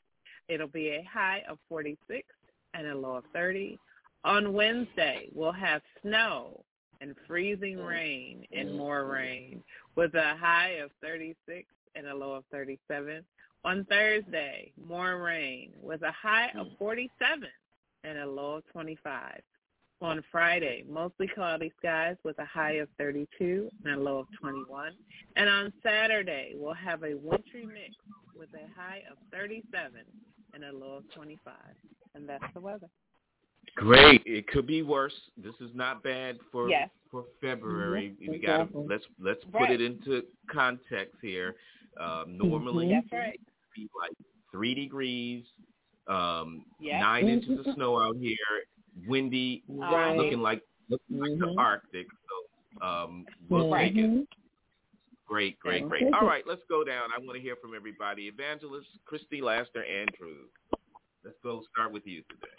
it'll be a high of 46 and a low of 30. On Wednesday, we'll have snow and freezing rain and more rain with a high of 36 and a low of 37. On Thursday, more rain with a high of 47 and a low of 25. On Friday, mostly cloudy skies with a high of 32 and a low of 21. And on Saturday, we'll have a wintry mix with a high of 37 and a low of 25. And that's the weather. Great. It could be worse. This is not bad for February. Mm-hmm. We got let's put it into context here. Normally, that's right. It'd be like 3 degrees, 9 inches of snow out here, windy, looking like the Arctic. So we'll take it. Great. All right, let's go down. I want to hear from everybody. Evangelist Christy Laster Andrews. Let's go start with you today.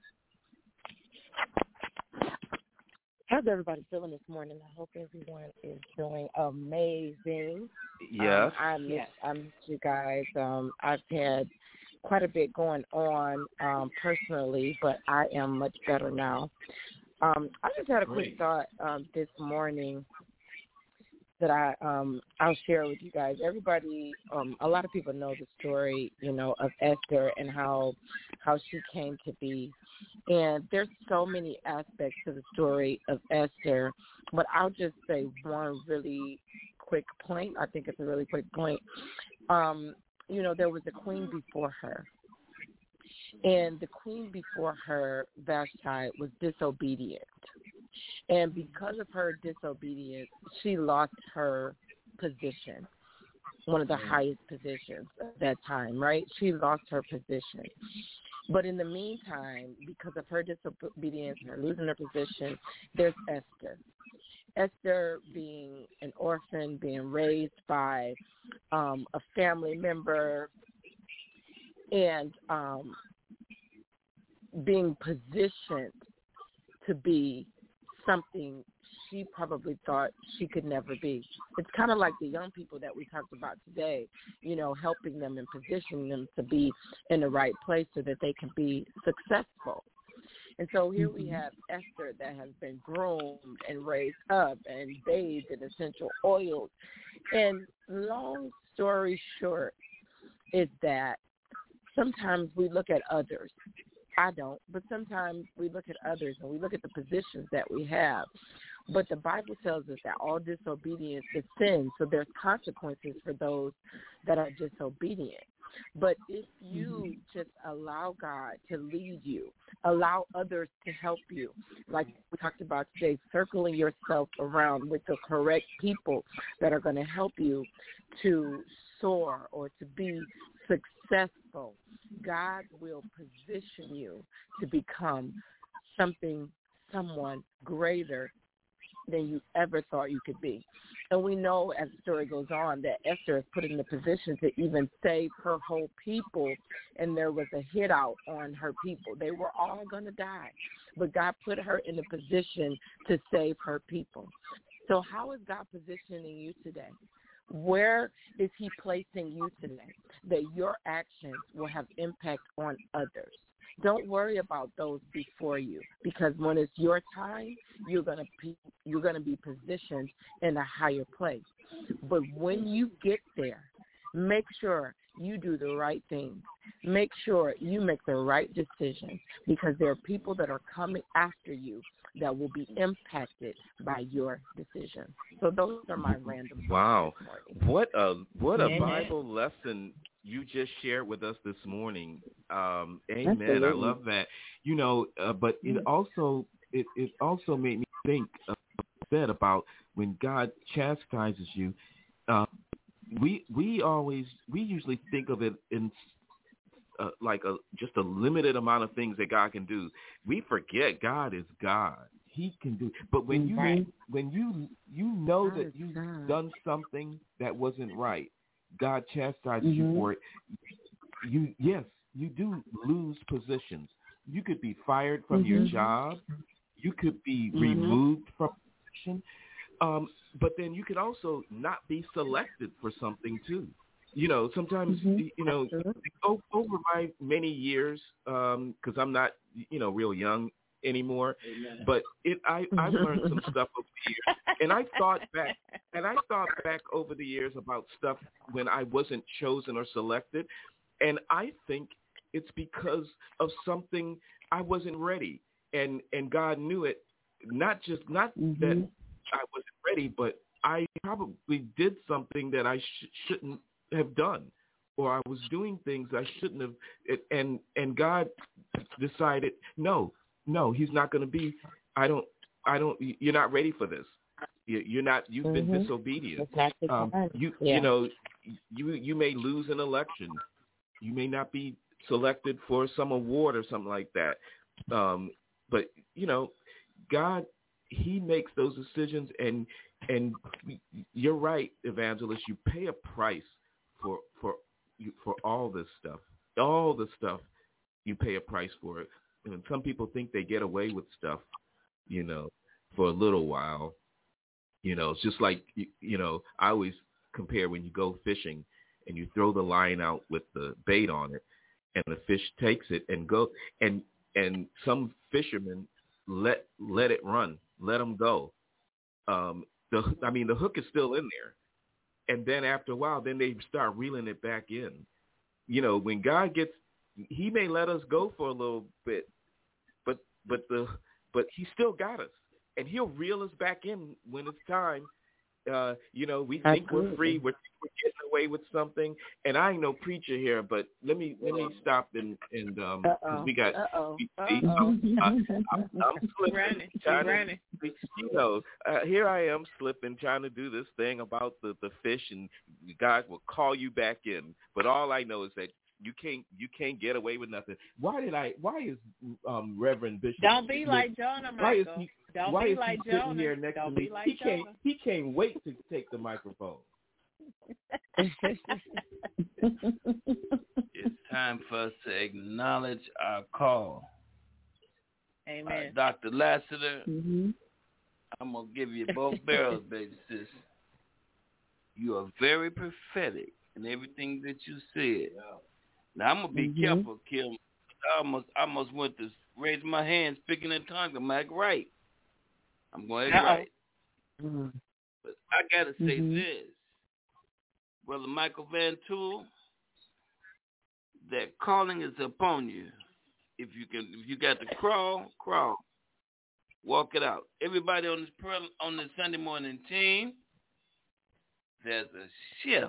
How's everybody feeling this morning? I hope everyone is doing amazing. Yes. I miss you guys. I've had quite a bit going on personally, but I am much better now. I just had a quick thought this morning that I'll share with you guys. Everybody, a lot of people know the story, of Esther and how she came to be. And there's so many aspects to the story of Esther, but I'll just say one really quick point. I think it's a really quick point. There was a queen before her, and the queen before her, Vashti, was disobedient. And because of her disobedience, she lost her position, one of the highest positions at that time, right? She lost her position. But in the meantime, because of her disobedience and her losing her position, there's Esther. Esther being an orphan, being raised by a family member, and being positioned to be something she probably thought she could never be. It's kind of like the young people that we talked about today, helping them and positioning them to be in the right place so that they can be successful. And so here we have Esther that has been groomed and raised up and bathed in essential oils. And long story short is that sometimes we look at others. I don't, but sometimes we look at others and we look at the positions that we have. But the Bible tells us that all disobedience is sin, so there's consequences for those that are disobedient. But if you just allow God to lead you, allow others to help you, like we talked about today, circling yourself around with the correct people that are going to help you to soar or to be successful, God will position you to become someone greater than you ever thought you could be. And we know as the story goes on that Esther is put in the position to even save her whole people, and there was a hit out on her people. They were all going to die, but God put her in a position to save her people. So how is God positioning you today? Where is he placing you today that your actions will have impact on others? Don't worry about those before you, because when it's your time, you're gonna be positioned in a higher place. But when you get there, make sure you do the right thing. Make sure you make the right decisions, because there are people that are coming after you that will be impacted by your decision. So those are my random. Wow, what a Bible lesson you just shared with us this morning. Amen. Absolutely. I love that. But it also made me think about when God chastises you. We usually think of it in just a limited amount of things that God can do. We forget God is God. He can do. But when you know that you've done something that wasn't right, God chastises you for it. You do lose positions. You could be fired from your job. You could be removed from a position. But then you could also not be selected for something too. sometimes, over my many years, because I'm not, real young anymore, but I've learned some stuff over the years, and I thought back over the years about stuff when I wasn't chosen or selected, and I think it's because of something I wasn't ready, and God knew it. Not that I wasn't ready, but I probably did something that I shouldn't have done, or I was doing things I shouldn't have, and God decided, no, he's not going to be. You're not ready for this. You're not. You've been disobedient. You may lose an election. You may not be selected for some award or something like that. But God, He makes those decisions, and you're right, Evangelist. You pay a price for all this stuff. All the stuff, you pay a price for it. And some people think they get away with stuff, for a little while. It's just like, I always compare when you go fishing and you throw the line out with the bait on it, and the fish takes it and go, and some fishermen let it run, let them go. The hook is still in there, and then after a while, then they start reeling it back in. When God He may let us go for a little bit, but He still got us, and He'll reel us back in when it's time. We think we're free, we're getting away with something, and I ain't no preacher here, but let me stop and because we got I'm slipping, here I am slipping, trying to do this thing about the fish, and God will call you back in, but all I know is that you can't get away with nothing. Why is Reverend Bishop? Don't be like Jonah, Michael. Why is he sitting here next to me? He can't wait to take the microphone. It's time for us to acknowledge our call. Amen. Dr. Lassiter, I'm going to give you both barrels, baby sis. You are very prophetic in everything that you said. Now, I'm going to be careful, Kim. I almost went to raise my hand, speaking in tongues. I'm like, right. I'm going to right. But I got to say this. Brother Michael Van Tool, that calling is upon you. If you got to crawl. Walk it out. Everybody on this Sunday morning team, there's a shift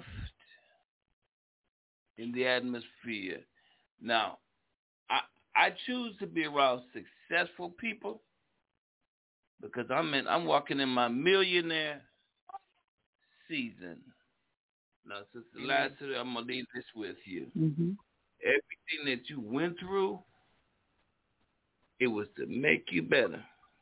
in the atmosphere. Now, I choose to be around successful people because I'm walking in my millionaire season. Now, Sister Lassiter, I'm going to leave this with you. Everything that you went through, it was to make you better.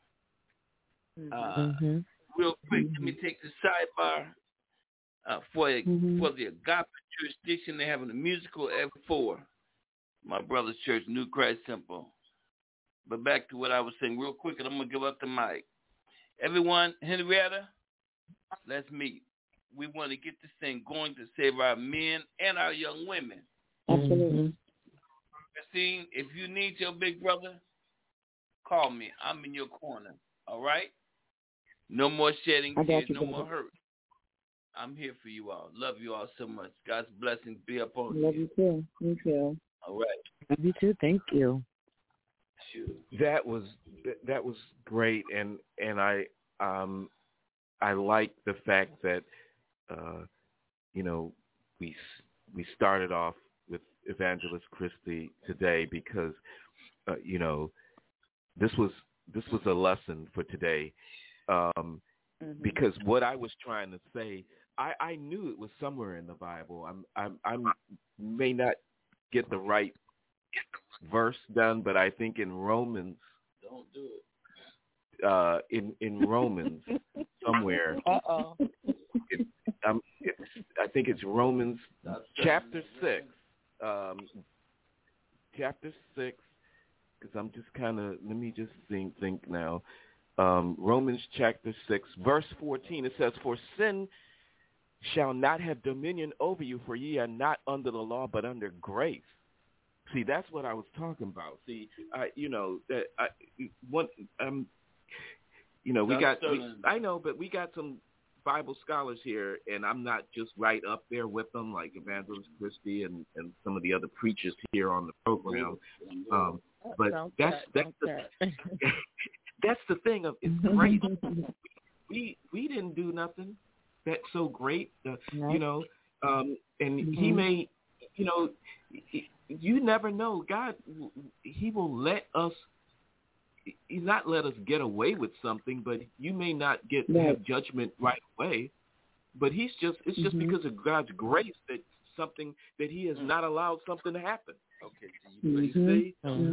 Real quick, let me take the sidebar. For the Agape jurisdiction, they're having a musical F4. My brother's church, New Christ Temple. But back to what I was saying real quick, and I'm going to give up the mic. Everyone, Henrietta, let's meet. We want to get this thing going to save our men and our young women. Absolutely. Christine, if you need your big brother, call me. I'm in your corner. All right? No more shedding tears, no more hurt. I'm here for you all. Love you all so much. God's blessings be upon you. Love you too. Me too. All right. Love you too. Thank you. That was great, and I like the fact that we started off with Evangelist Christie today because this was a lesson for today. Because what I was trying to say, I knew it was somewhere in the Bible. I may not get the right verse done, but I think in Romans, don't do it. In Romans somewhere. I think it's Romans chapter 6. Chapter 6. Because I'm just kind of, let me just think now. Romans chapter 6, verse 14, it says, "For sin shall not have dominion over you, for ye are not under the law, but under grace. See, that's what I was talking about. See, we got some Bible scholars here, and I'm not just right up there with them like Evangelist Christie and some of the other preachers here on the program. But that's the thing of it's great. We didn't do nothing that's so great, and he may, you never know. God, he will let us. He's not let us get away with something, but you may not have judgment right away. But it's just because of God's grace that something that he has not allowed something to happen. Okay, you see,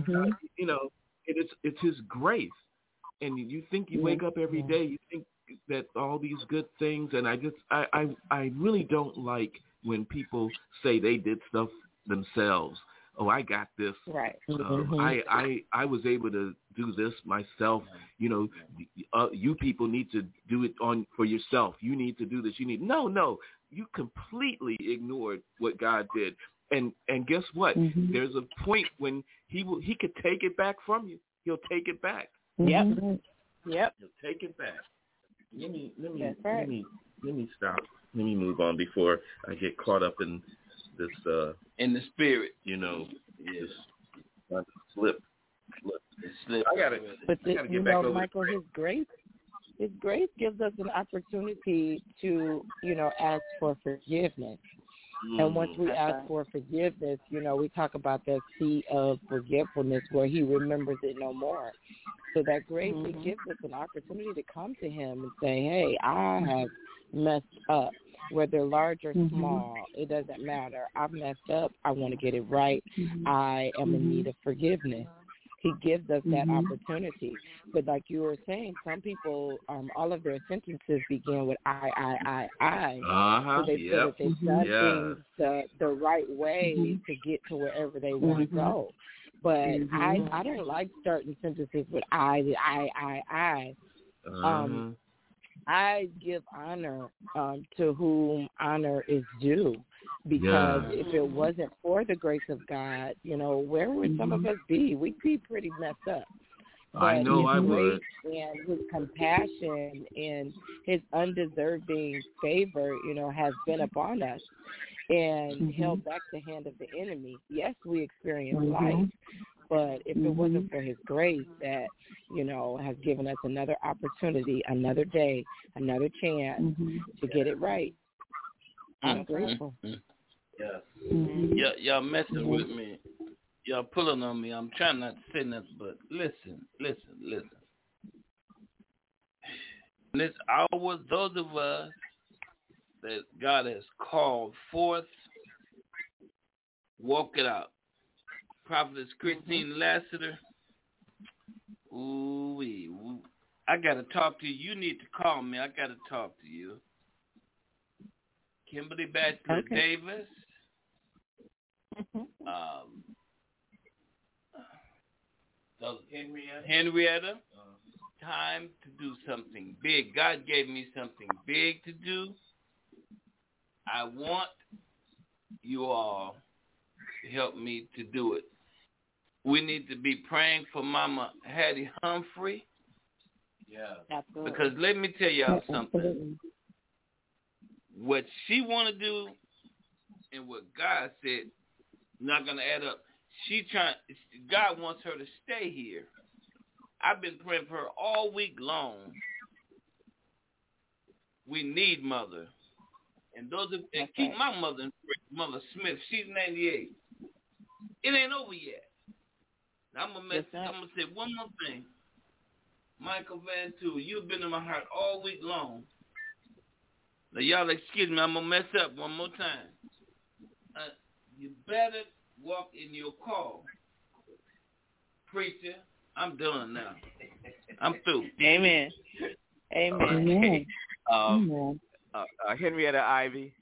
it's his grace, and you think you wake up every day, you think that all these good things, and I really don't like when people say they did stuff themselves. Oh, I got this. Right. I was able to do this myself. You people need to do it for yourself. You need to do this. No. You completely ignored what God did. And guess what? There's a point when he could take it back from you. He'll take it back. Yep. He'll take it back. Let me stop. Let me move on before I get caught up in this in the spirit, this slip. I gotta get back over. Michael, his grace gives us an opportunity to, ask for forgiveness. And once we ask for forgiveness, we talk about that sea of forgetfulness where he remembers it no more. So that grace, it gives us an opportunity to come to him and say, hey, I have messed up. Whether large or small, it doesn't matter. I've messed up. I want to get it right. I am in need of forgiveness. He gives us that opportunity. But like you were saying, some people, all of their sentences begin with I. So they feel that they've done things the right way to get to wherever they want to go. But I don't like starting sentences with I. I give honor to whom honor is due, because if it wasn't for the grace of God, where would some of us be? We'd be pretty messed up. But I know I would. And his compassion and his undeserving favor, has been upon us and held back the hand of the enemy. Yes, we experience life. But if it wasn't for his grace that, has given us another opportunity, another day, another chance to get it right, I'm grateful. Y'all messing with me. Y'all pulling on me. I'm trying not to say nothing, but listen. In this hour, those of us that God has called forth, walk it out. Prophetess Christine Lassiter, I got to talk to you. You need to call me. I got to talk to you. Kimberly Batchelor Davis, Henrietta, time to do something big. God gave me something big to do. I want you all to help me to do it. We need to be praying for Mama Hattie Humphrey. Yeah. Absolutely. Because let me tell y'all something. What she want to do and what God said not going to add up. God wants her to stay here. I've been praying for her all week long. We need Mother. And keep my mother, Mother Smith, she's 98. It ain't over yet. Now I'm gonna say one more thing. Michael Van Tu, you've been in my heart all week long. Now y'all excuse me, I'm gonna mess up one more time. You better walk in your call. Preacher, I'm done now. I'm through. Amen. Amen. Henrietta Ivy.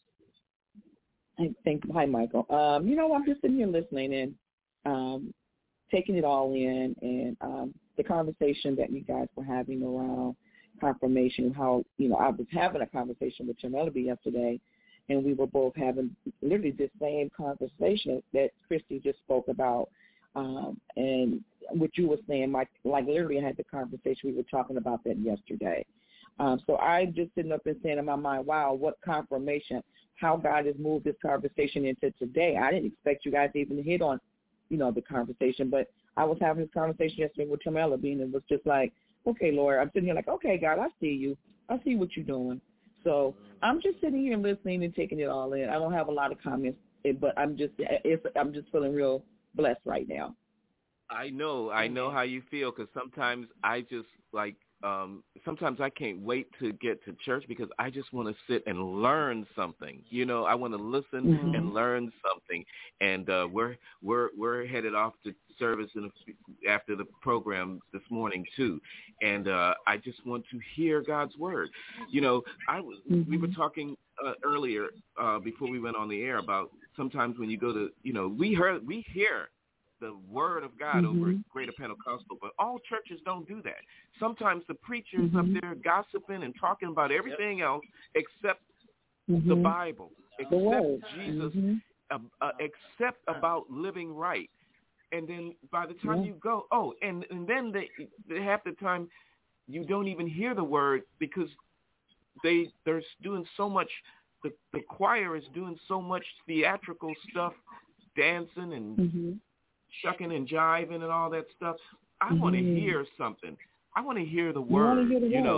Hi, Michael. I'm just sitting here listening and taking it all in, and the conversation that you guys were having around, confirmation how, I was having a conversation with Tim Ellaby yesterday, and we were both having literally the same conversation that Christy just spoke about. And what you were saying, like literally I had the conversation, we were talking about that yesterday. So I just sitting up and saying in my mind, wow, what confirmation, how God has moved this conversation into today. I didn't expect you guys to even hit on, the conversation, but I was having this conversation yesterday with Tim Ellaby, and it was just like, okay, Lord, I'm sitting here like, okay, God, I see you. I see what you're doing. So I'm just sitting here and listening and taking it all in. I don't have a lot of comments, but I'm just feeling real blessed right now. I know how you feel, because sometimes I just sometimes I can't wait to get to church because I just want to sit and learn something. I want to listen and learn something. And we're headed off to service after the program this morning too. And I just want to hear God's word. We were talking earlier before we went on the air about sometimes when you go to, we hear the word of God over Greater Pentecostal, but all churches don't do that. Sometimes the preacher's up there gossiping and talking about everything else except the Bible, except Jesus, except about living right. And then by the time you go, and then they half the time you don't even hear the word because they're doing so much. The choir is doing so much theatrical stuff, dancing and shucking and jiving and all that stuff. I want to hear something. I want to hear the word.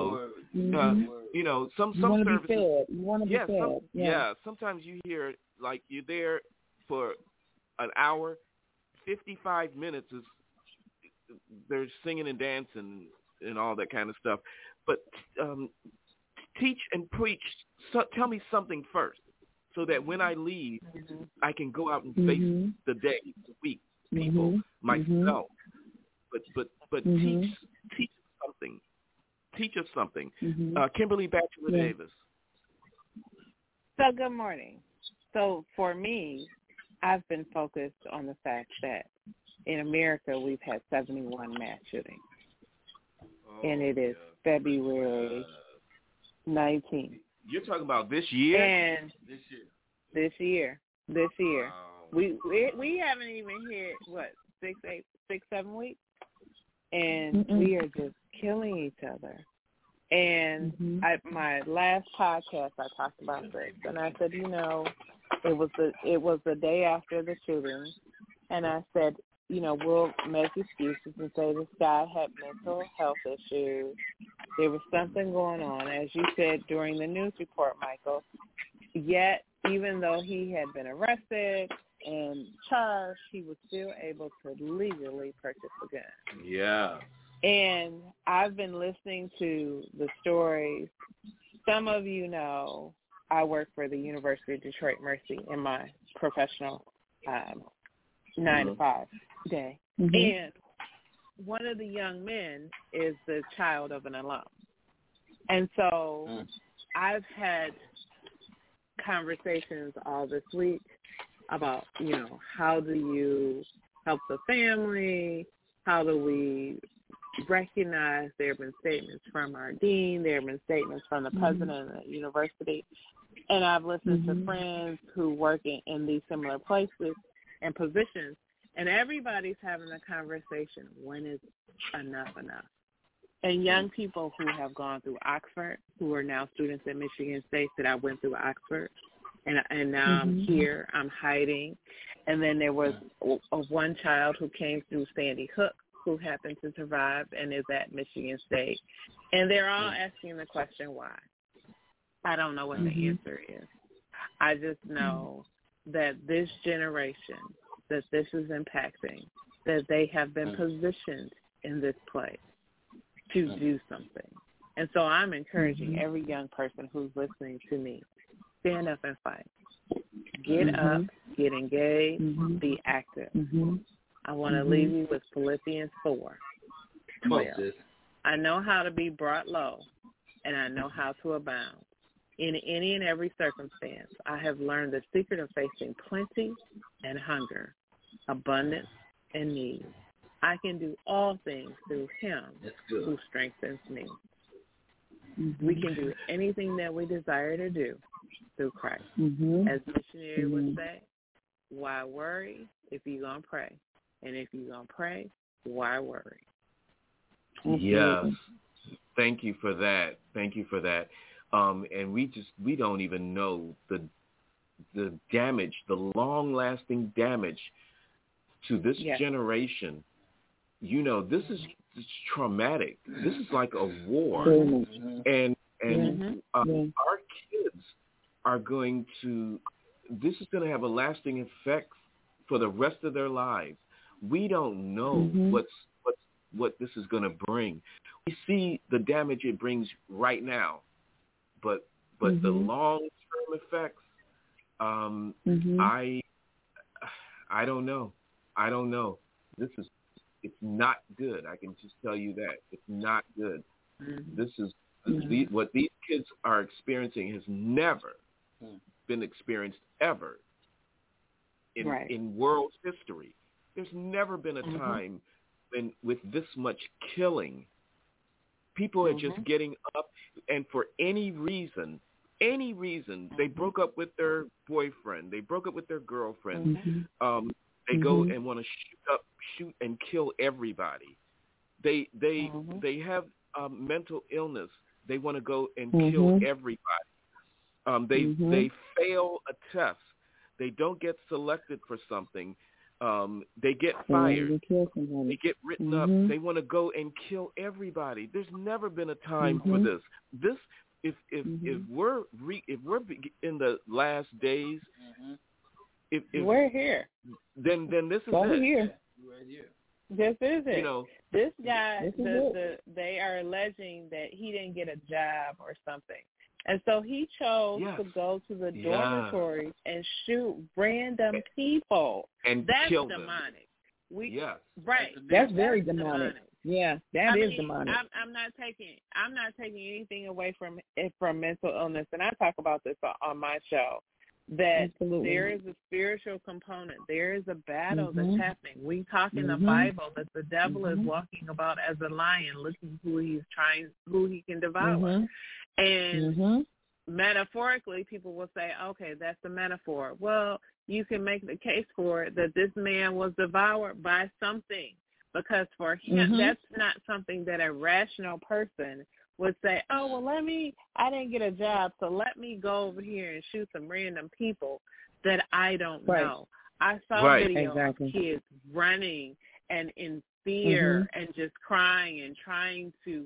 Some services. You want to be fed. Yeah. Sometimes you hear like you're there for an hour, 55 minutes is they're singing and dancing and all that kind of stuff. But teach and preach. Tell me something first, so that when I leave, I can go out and face the day, the week, people, myself. But teach something. Teach us something. Kimberly Batchelor Davis. So good morning. So for me, I've been focused on the fact that in America we've had 71 mass shootings, and it is February 19th. You're talking about this year? And this year. Wow. We haven't even hit, 6-7 weeks? And we are just killing each other. And my last podcast, I talked about this, and I said, it was the day after the shooting, and I said, we'll make excuses and say this guy had mental health issues. There was something going on, as you said during the news report, Michael. Yet, even though he had been arrested and charged, he was still able to legally purchase a gun. Yeah. And I've been listening to the stories. Some of you know I work for the University of Detroit Mercy in my professional 9-to-5 day. And one of the young men is the child of an alum. And so I've had conversations all this week about, how do you help the family? How do we recognize? There have been statements from our dean. There have been statements from the president of the university. And I've listened to friends who work in these similar places and positions, and everybody's having a conversation. When is enough? And young people who have gone through Oxford, who are now students at Michigan State, said, I went through Oxford, and now I'm here, I'm hiding. And then there was one child who came through Sandy Hook, who happened to survive and is at Michigan State. And they're all asking the question, why? I don't know what the answer is. I just know that this generation, that this is impacting, that they have been positioned in this place to do something. And so I'm encouraging every young person who's listening to me, stand up and fight. Get up, get engaged, be active. I want to leave you with Philippians 4:12. I know how to be brought low, and I know how to abound. In any and every circumstance, I have learned the secret of facing plenty and hunger, abundance and need. I can do all things through him who strengthens me. We can do anything that we desire to do through Christ. As missionary would say, why worry if you're going to pray? And if you're going to pray, why worry? Yes. Thank you for that. And we don't even know the damage, the long-lasting damage to this generation. You know, this is traumatic. This is like a war. And our kids are going to, this is going to have a lasting effect for the rest of their lives. We don't know what this is going to bring. We see the damage it brings right now, but the long-term effects, I don't know. It's not good. I can just tell you that. It's not good. This is what these kids are experiencing has never been experienced ever in world history. There's never been a time when with this much killing, people are just getting up, and for any reason, they broke up with their boyfriend, they broke up with their girlfriend, they go and want to shoot and kill everybody. They have mental illness. They want to go and kill everybody. They fail a test. They don't get selected for something. They get fired. They get written up. They want to go and kill everybody. There's never been a time for this. If we're in the last days, if we're here, then this is it. Here. This is it. You know, this guy, they are alleging that he didn't get a job or something. And so he chose to go to the dormitories and shoot random people. And that's kill demonic. them. Right. That's very demonic. Yeah, that is demonic. I'm not taking anything away from mental illness, and I talk about this on my show. That there is a spiritual component. There is a battle that's happening. We talk in the Bible that the devil is walking about as a lion, looking who he can devour. And metaphorically, people will say, okay, that's a metaphor. Well, you can make the case for it that this man was devoured by something, because for him, that's not something that a rational person would say, oh, well, I didn't get a job, so let me go over here and shoot some random people that I don't know. I saw videos of kids running and in fear and just crying and trying to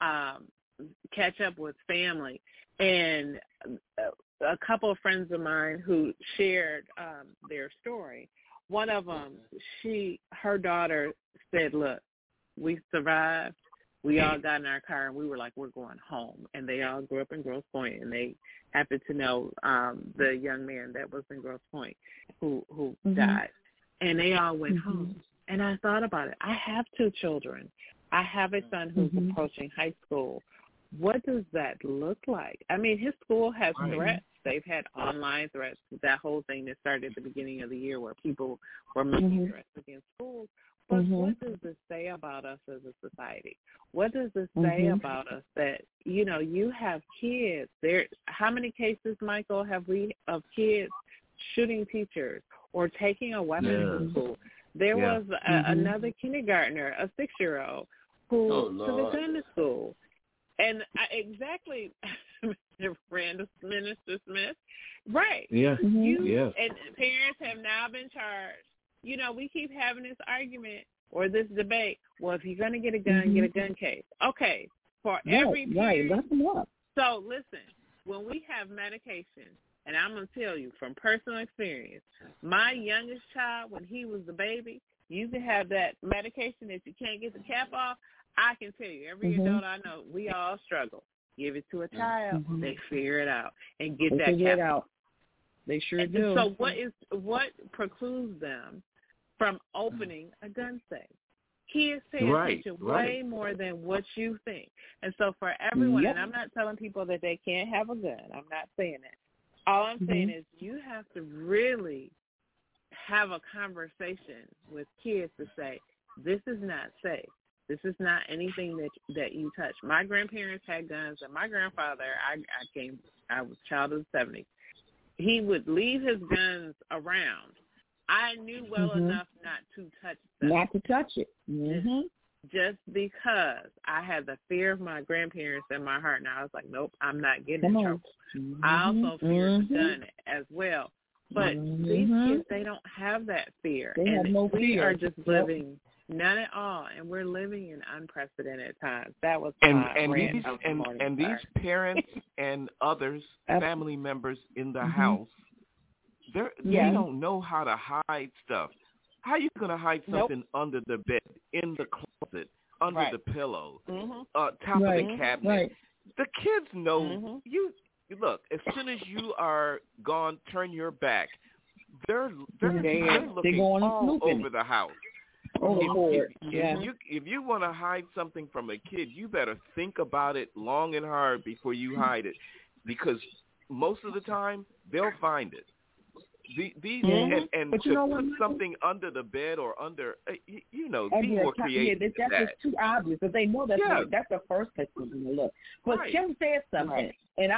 catch up with family. And a couple of friends of mine who shared their story, one of them, her daughter said, look, we survived. We all got in our car, and we were like, we're going home. And they all grew up in Grosse Pointe, and they happened to know the young man that was in Grosse Pointe who died. And they all went home. And I thought about it. I have 2 children. I have a son who's approaching high school. What does that look like? I mean, his school has threats. They've had online threats. That whole thing that started at the beginning of the year where people were making threats against schools. But what does this say about us as a society? What does this say about us that, you have kids? How many cases, Michael, have we of kids shooting teachers or taking a weapon to school? There was another kindergartner, a 6-year-old, who took a gun to school. And exactly, Minister Smith, right. And parents have now been charged. We keep having this argument or this debate. Well, if you're going to get a gun, get a gun case. Okay, for every parent. Lock them up. So listen, when we have medication, and I'm going to tell you from personal experience, my youngest child, when he was the baby, you can have that medication that you can't get the cap off. I can tell you, every adult I know, we all struggle. Give it to a child, they figure it out and get that cap out. They sure do. So what precludes them from opening a gun safe? Kids pay attention way more than what you think. And so for everyone, and I'm not telling people that they can't have a gun. I'm not saying that. All I'm saying is you have to really have a conversation with kids to say, this is not safe. This is not anything that you touch. My grandparents had guns, and my grandfather, I was a child of the 70s. He would leave his guns around. I knew well enough not to touch them. Not to touch it. Mm-hmm. Just because I had the fear of my grandparents in my heart, and I was like, nope, I'm not getting in trouble. Mm-hmm. I also fear gun as well. But these kids, they don't have that fear. They have no we fear. are just living none at all, and we're living in unprecedented times. That was these parents and others, family members in the house, they don't know how to hide stuff. How are you going to hide something under the bed, in the closet, under the pillow, top of the cabinet? Right. The kids know you. Look, as soon as you are gone, turn your back. They're looking all over the house. If you want to hide something from a kid, you better think about it long and hard before you hide it, because most of the time they'll find it. And to put something under the bed or under, people create that. That's just too obvious, but they know that's the first place we're going to look. But Kim said something, and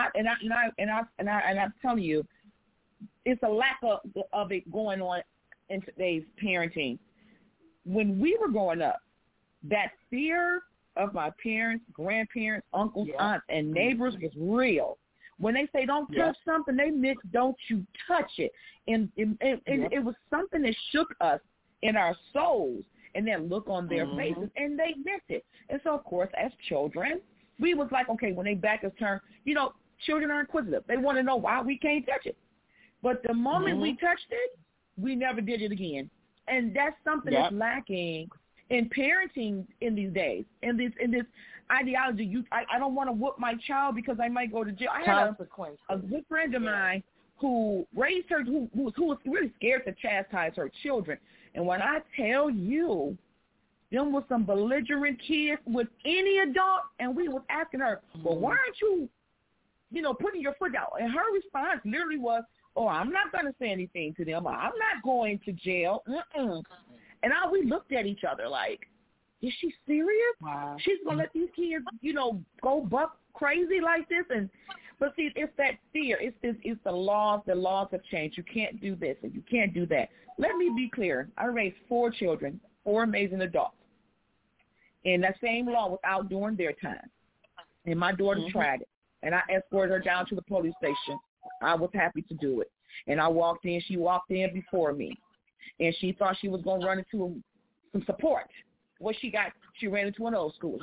I'm telling you, it's a lack of it going on in today's parenting. When we were growing up, that fear of my parents, grandparents, uncles, aunts, and neighbors was real. When they say don't touch something, they meant don't you touch it. And it was something that shook us in our souls, and that look on their faces, and they meant it. And so, of course, as children, we was like, okay, when they back us turned, children are inquisitive. They want to know why we can't touch it. But the moment we touched it, we never did it again. And that's something that's lacking in parenting in these days, in this ideology. I don't want to whoop my child because I might go to jail. I had a good friend of mine who raised her, who was really scared to chastise her children. And when I tell you, them was some belligerent kids with any adult, and we was asking her, well, why aren't you, putting your foot down? And her response literally was, oh, I'm not going to say anything to them. I'm not going to jail. And we looked at each other like, is she serious? Wow. She's going to let these kids, go buck crazy like this? But see, it's that fear. It's the laws. The laws have changed. You can't do this and you can't do that. Let me be clear. I raised 4 children, 4 amazing adults. And that same law was out during their time. And my daughter tried it. And I escorted her down to the police station. I was happy to do it. And I walked in. She walked in before me. And she thought she was going to run into some support. What she ran into an old schooler.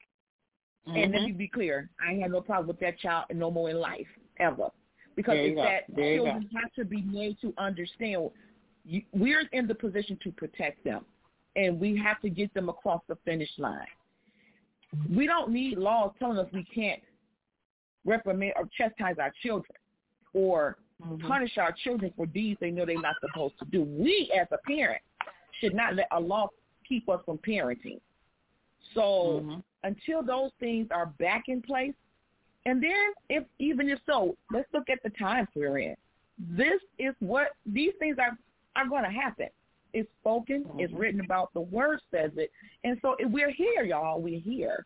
And let me be clear, I had no problem with that child no more in life, ever. Because children have to be made to understand we're in the position to protect them. And we have to get them across the finish line. We don't need laws telling us we can't reprimand or chastise our children or punish our children for deeds they know they're not supposed to do. We, as a parent, should not let a law keep us from parenting. So until those things are back in place, and then even if so, let's look at the times we're in. This is what these things are going to happen. It's spoken, it's written about, the word says it, and so we're here, y'all. We're here.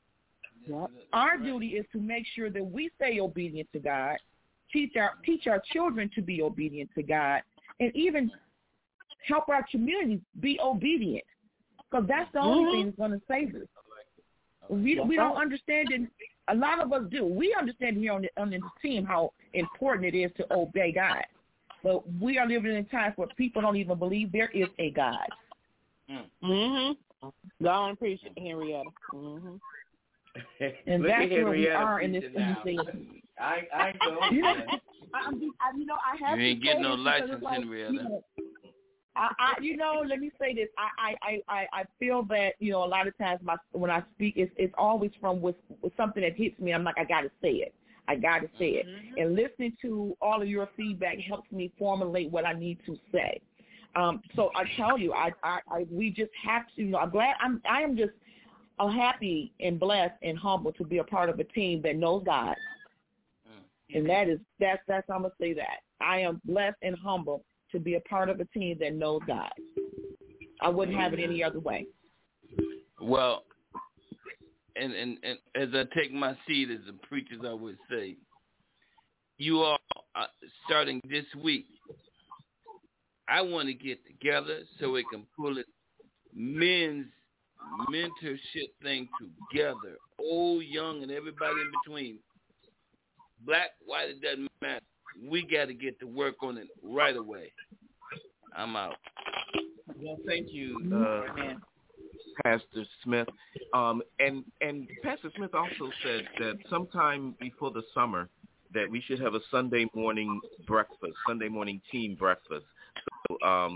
Our duty is to make sure that we stay obedient to God, teach our children to be obedient to God, and even help our communities be obedient, because that's the only thing that's going to save us. We don't understand it. A lot of us do. We understand here on this team how important it is to obey God. But we are living in times where people don't even believe there is a God. Don't appreciate Henrietta. And that's where we are in this thing. I don't. I have you ain't getting no license, Henrietta. Let me say this. I feel that, a lot of times when I speak, it's always from with something that hits me. I'm like, I got to say it. And listening to all of your feedback helps me formulate what I need to say. So I tell you, we just have to. I'm glad. I am just happy and blessed and humble to be a part of a team that knows God. And that's I'm gonna say that I am blessed and humble to be a part of a team that knows God. I wouldn't have it any other way. Well, and as I take my seat as the preachers, I would say, you all starting this week, I want to get together so we can pull it men's mentorship thing together, old, young, and everybody in between. Black, white, it doesn't matter. We got to get to work on it right away. I'm out. Well, thank you, Pastor Smith. And Pastor Smith also said that sometime before the summer that we should have a Sunday morning breakfast, Sunday morning team breakfast. So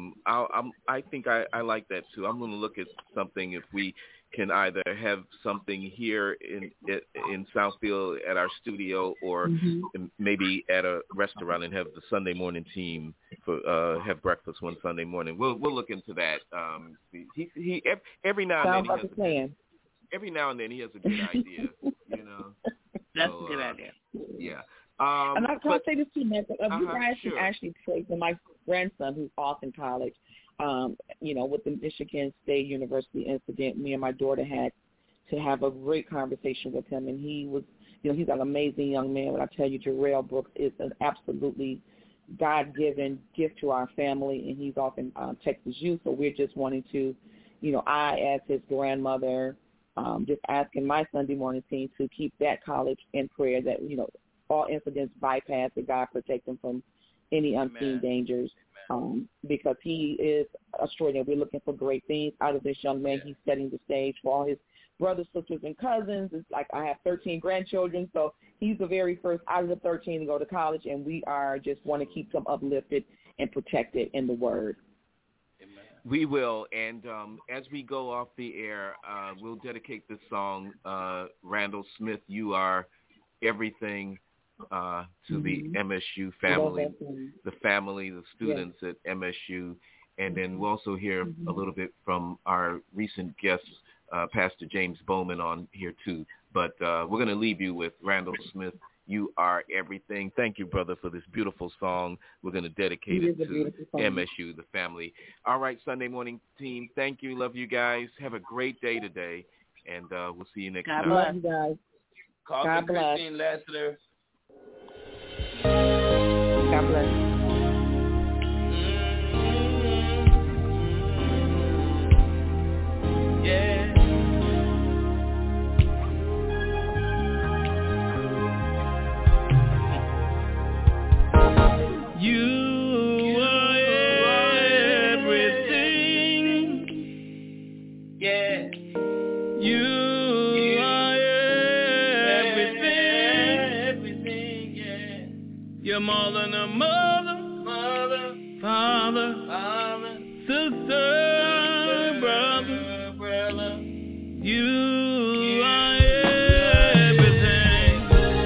I think I like that too. I'm going to look at something if we can either have something here in Southfield at our studio, or maybe at a restaurant and have the Sunday morning team for have breakfast one Sunday morning. We'll look into that. He every now and then every now and then he has a good idea. You know, that's a good idea. Yeah. And I can say this too, man. You guys sure. can actually pray for my grandson who's off in college. With the Michigan State University incident, me and my daughter had to have a great conversation with him, and he was, he's an amazing young man. But I tell you, Jarrell Brooks is an absolutely God-given gift to our family, and he's off in Texas U. So we're just wanting to, I as his grandmother, just asking my Sunday morning team to keep that college in prayer, that all incidents bypass, that God protect them from any unseen dangers. Because he is extraordinary. We're looking for great things out of this young man. He's setting the stage for all his brothers, sisters, and cousins. It's like I have 13 grandchildren, so he's the very first out of the 13 to go to college, and we are just want to keep them uplifted and protected in the Word. We will, and as we go off the air, we'll dedicate this song, Randall Smith, You Are Everything, to the MSU family, the students at MSU, and then we'll also hear a little bit from our recent guest, Pastor James Bowman, on here too. But we're going to leave you with Randall Smith, You Are Everything. Thank you, brother, for this beautiful song. We're going to dedicate it to MSU, the family. All right, Sunday morning team, thank you. Love you guys. Have a great day today, and we'll see you next time. God bless you guys. God bless. Christine Lassiter. God bless. You're more than a mother, father, sister, brother. You are everything.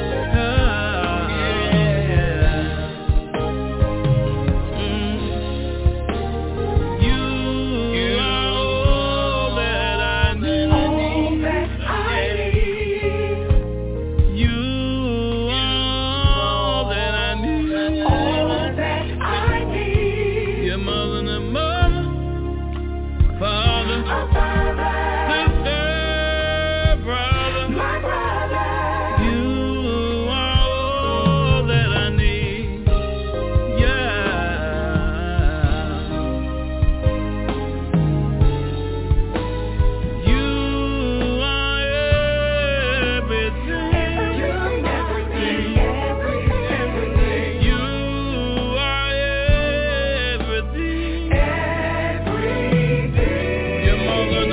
You are all that I need. All that I need. You are all that I need. All that I need. Your mother and a mother, father, sister, brother, my brother. You are all that I need. Yeah. You are everything. Everything. You are everything. You're more than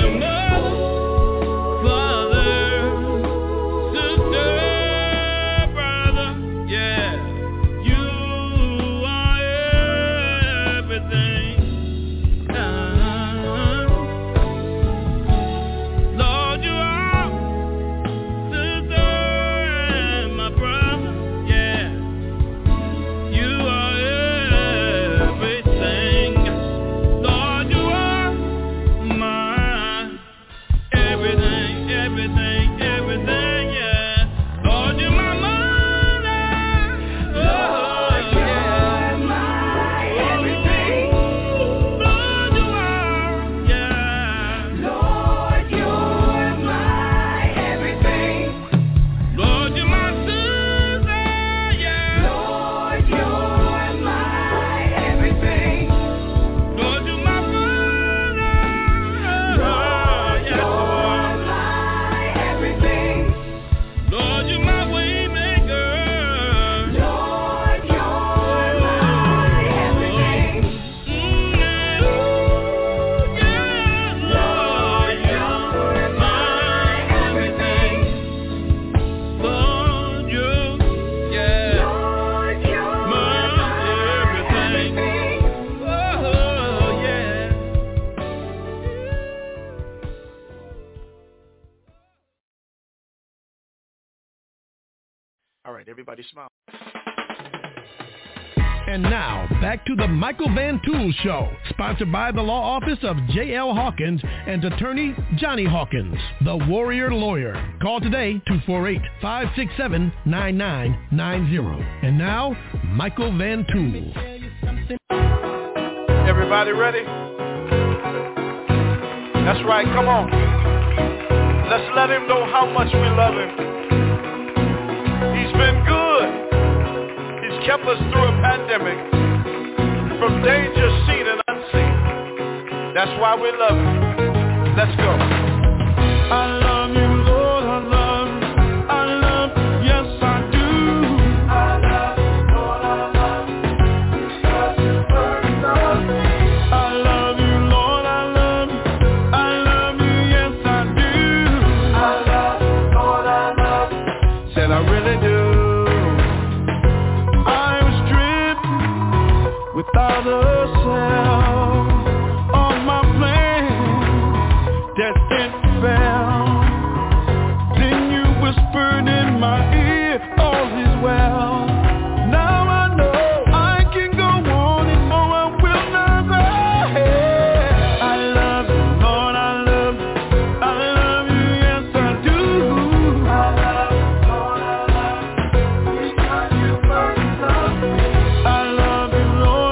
All right, everybody smile. And now, back to the Michael Van Tool Show, sponsored by the law office of J.L. Hawkins and attorney Johnny Hawkins, the Warrior Lawyer. Call today, 248-567-9990. And now, Michael Van Tool. Everybody ready? That's right, come on. Let's let him know how much we love him. He's been good. He's kept us through a pandemic, from danger seen and unseen. That's why we love him. Let's go. I love you, Lord, I love you. I love you, yes I do. I love you, Lord, I love you. Because you first loved me. I love you, Lord, I love you. I love you, yes I do. I love you, Lord, I love you. Said I really do. Without a sound, all my plans destined to fail. Then you whispered in my ear, all is well. Now I know I can go on and no, I will not fail. I love you, Lord, I love you. I love you, yes I do. I love you, Lord, I love you. Because you first loved me. I love you, Lord.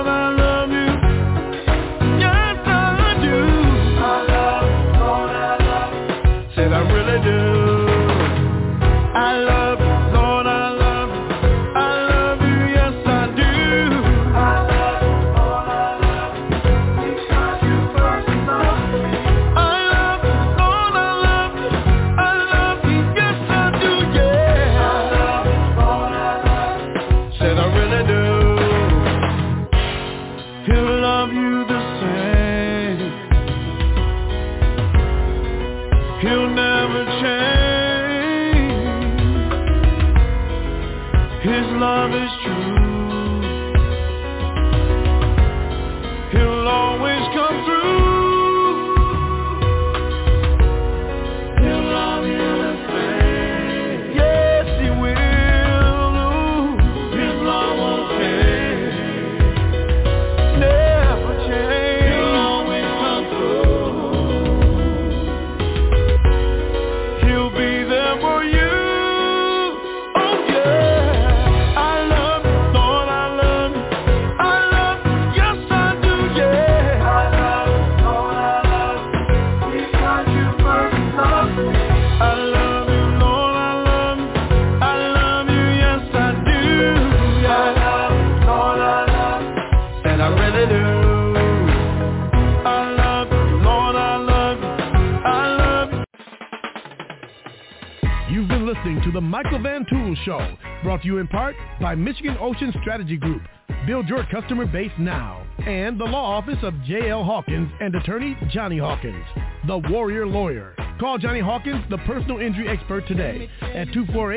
To the Michael Van Tool Show, brought to you in part by Michigan Ocean Strategy Group. Build your customer base now. And the law office of J.L. Hawkins and attorney Johnny Hawkins, the Warrior Lawyer. Call Johnny Hawkins, the personal injury expert, today at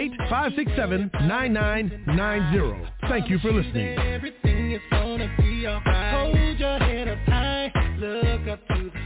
248-567-9990. Thank you for listening. Everything is gonna be alright. Hold your head up high, look up to the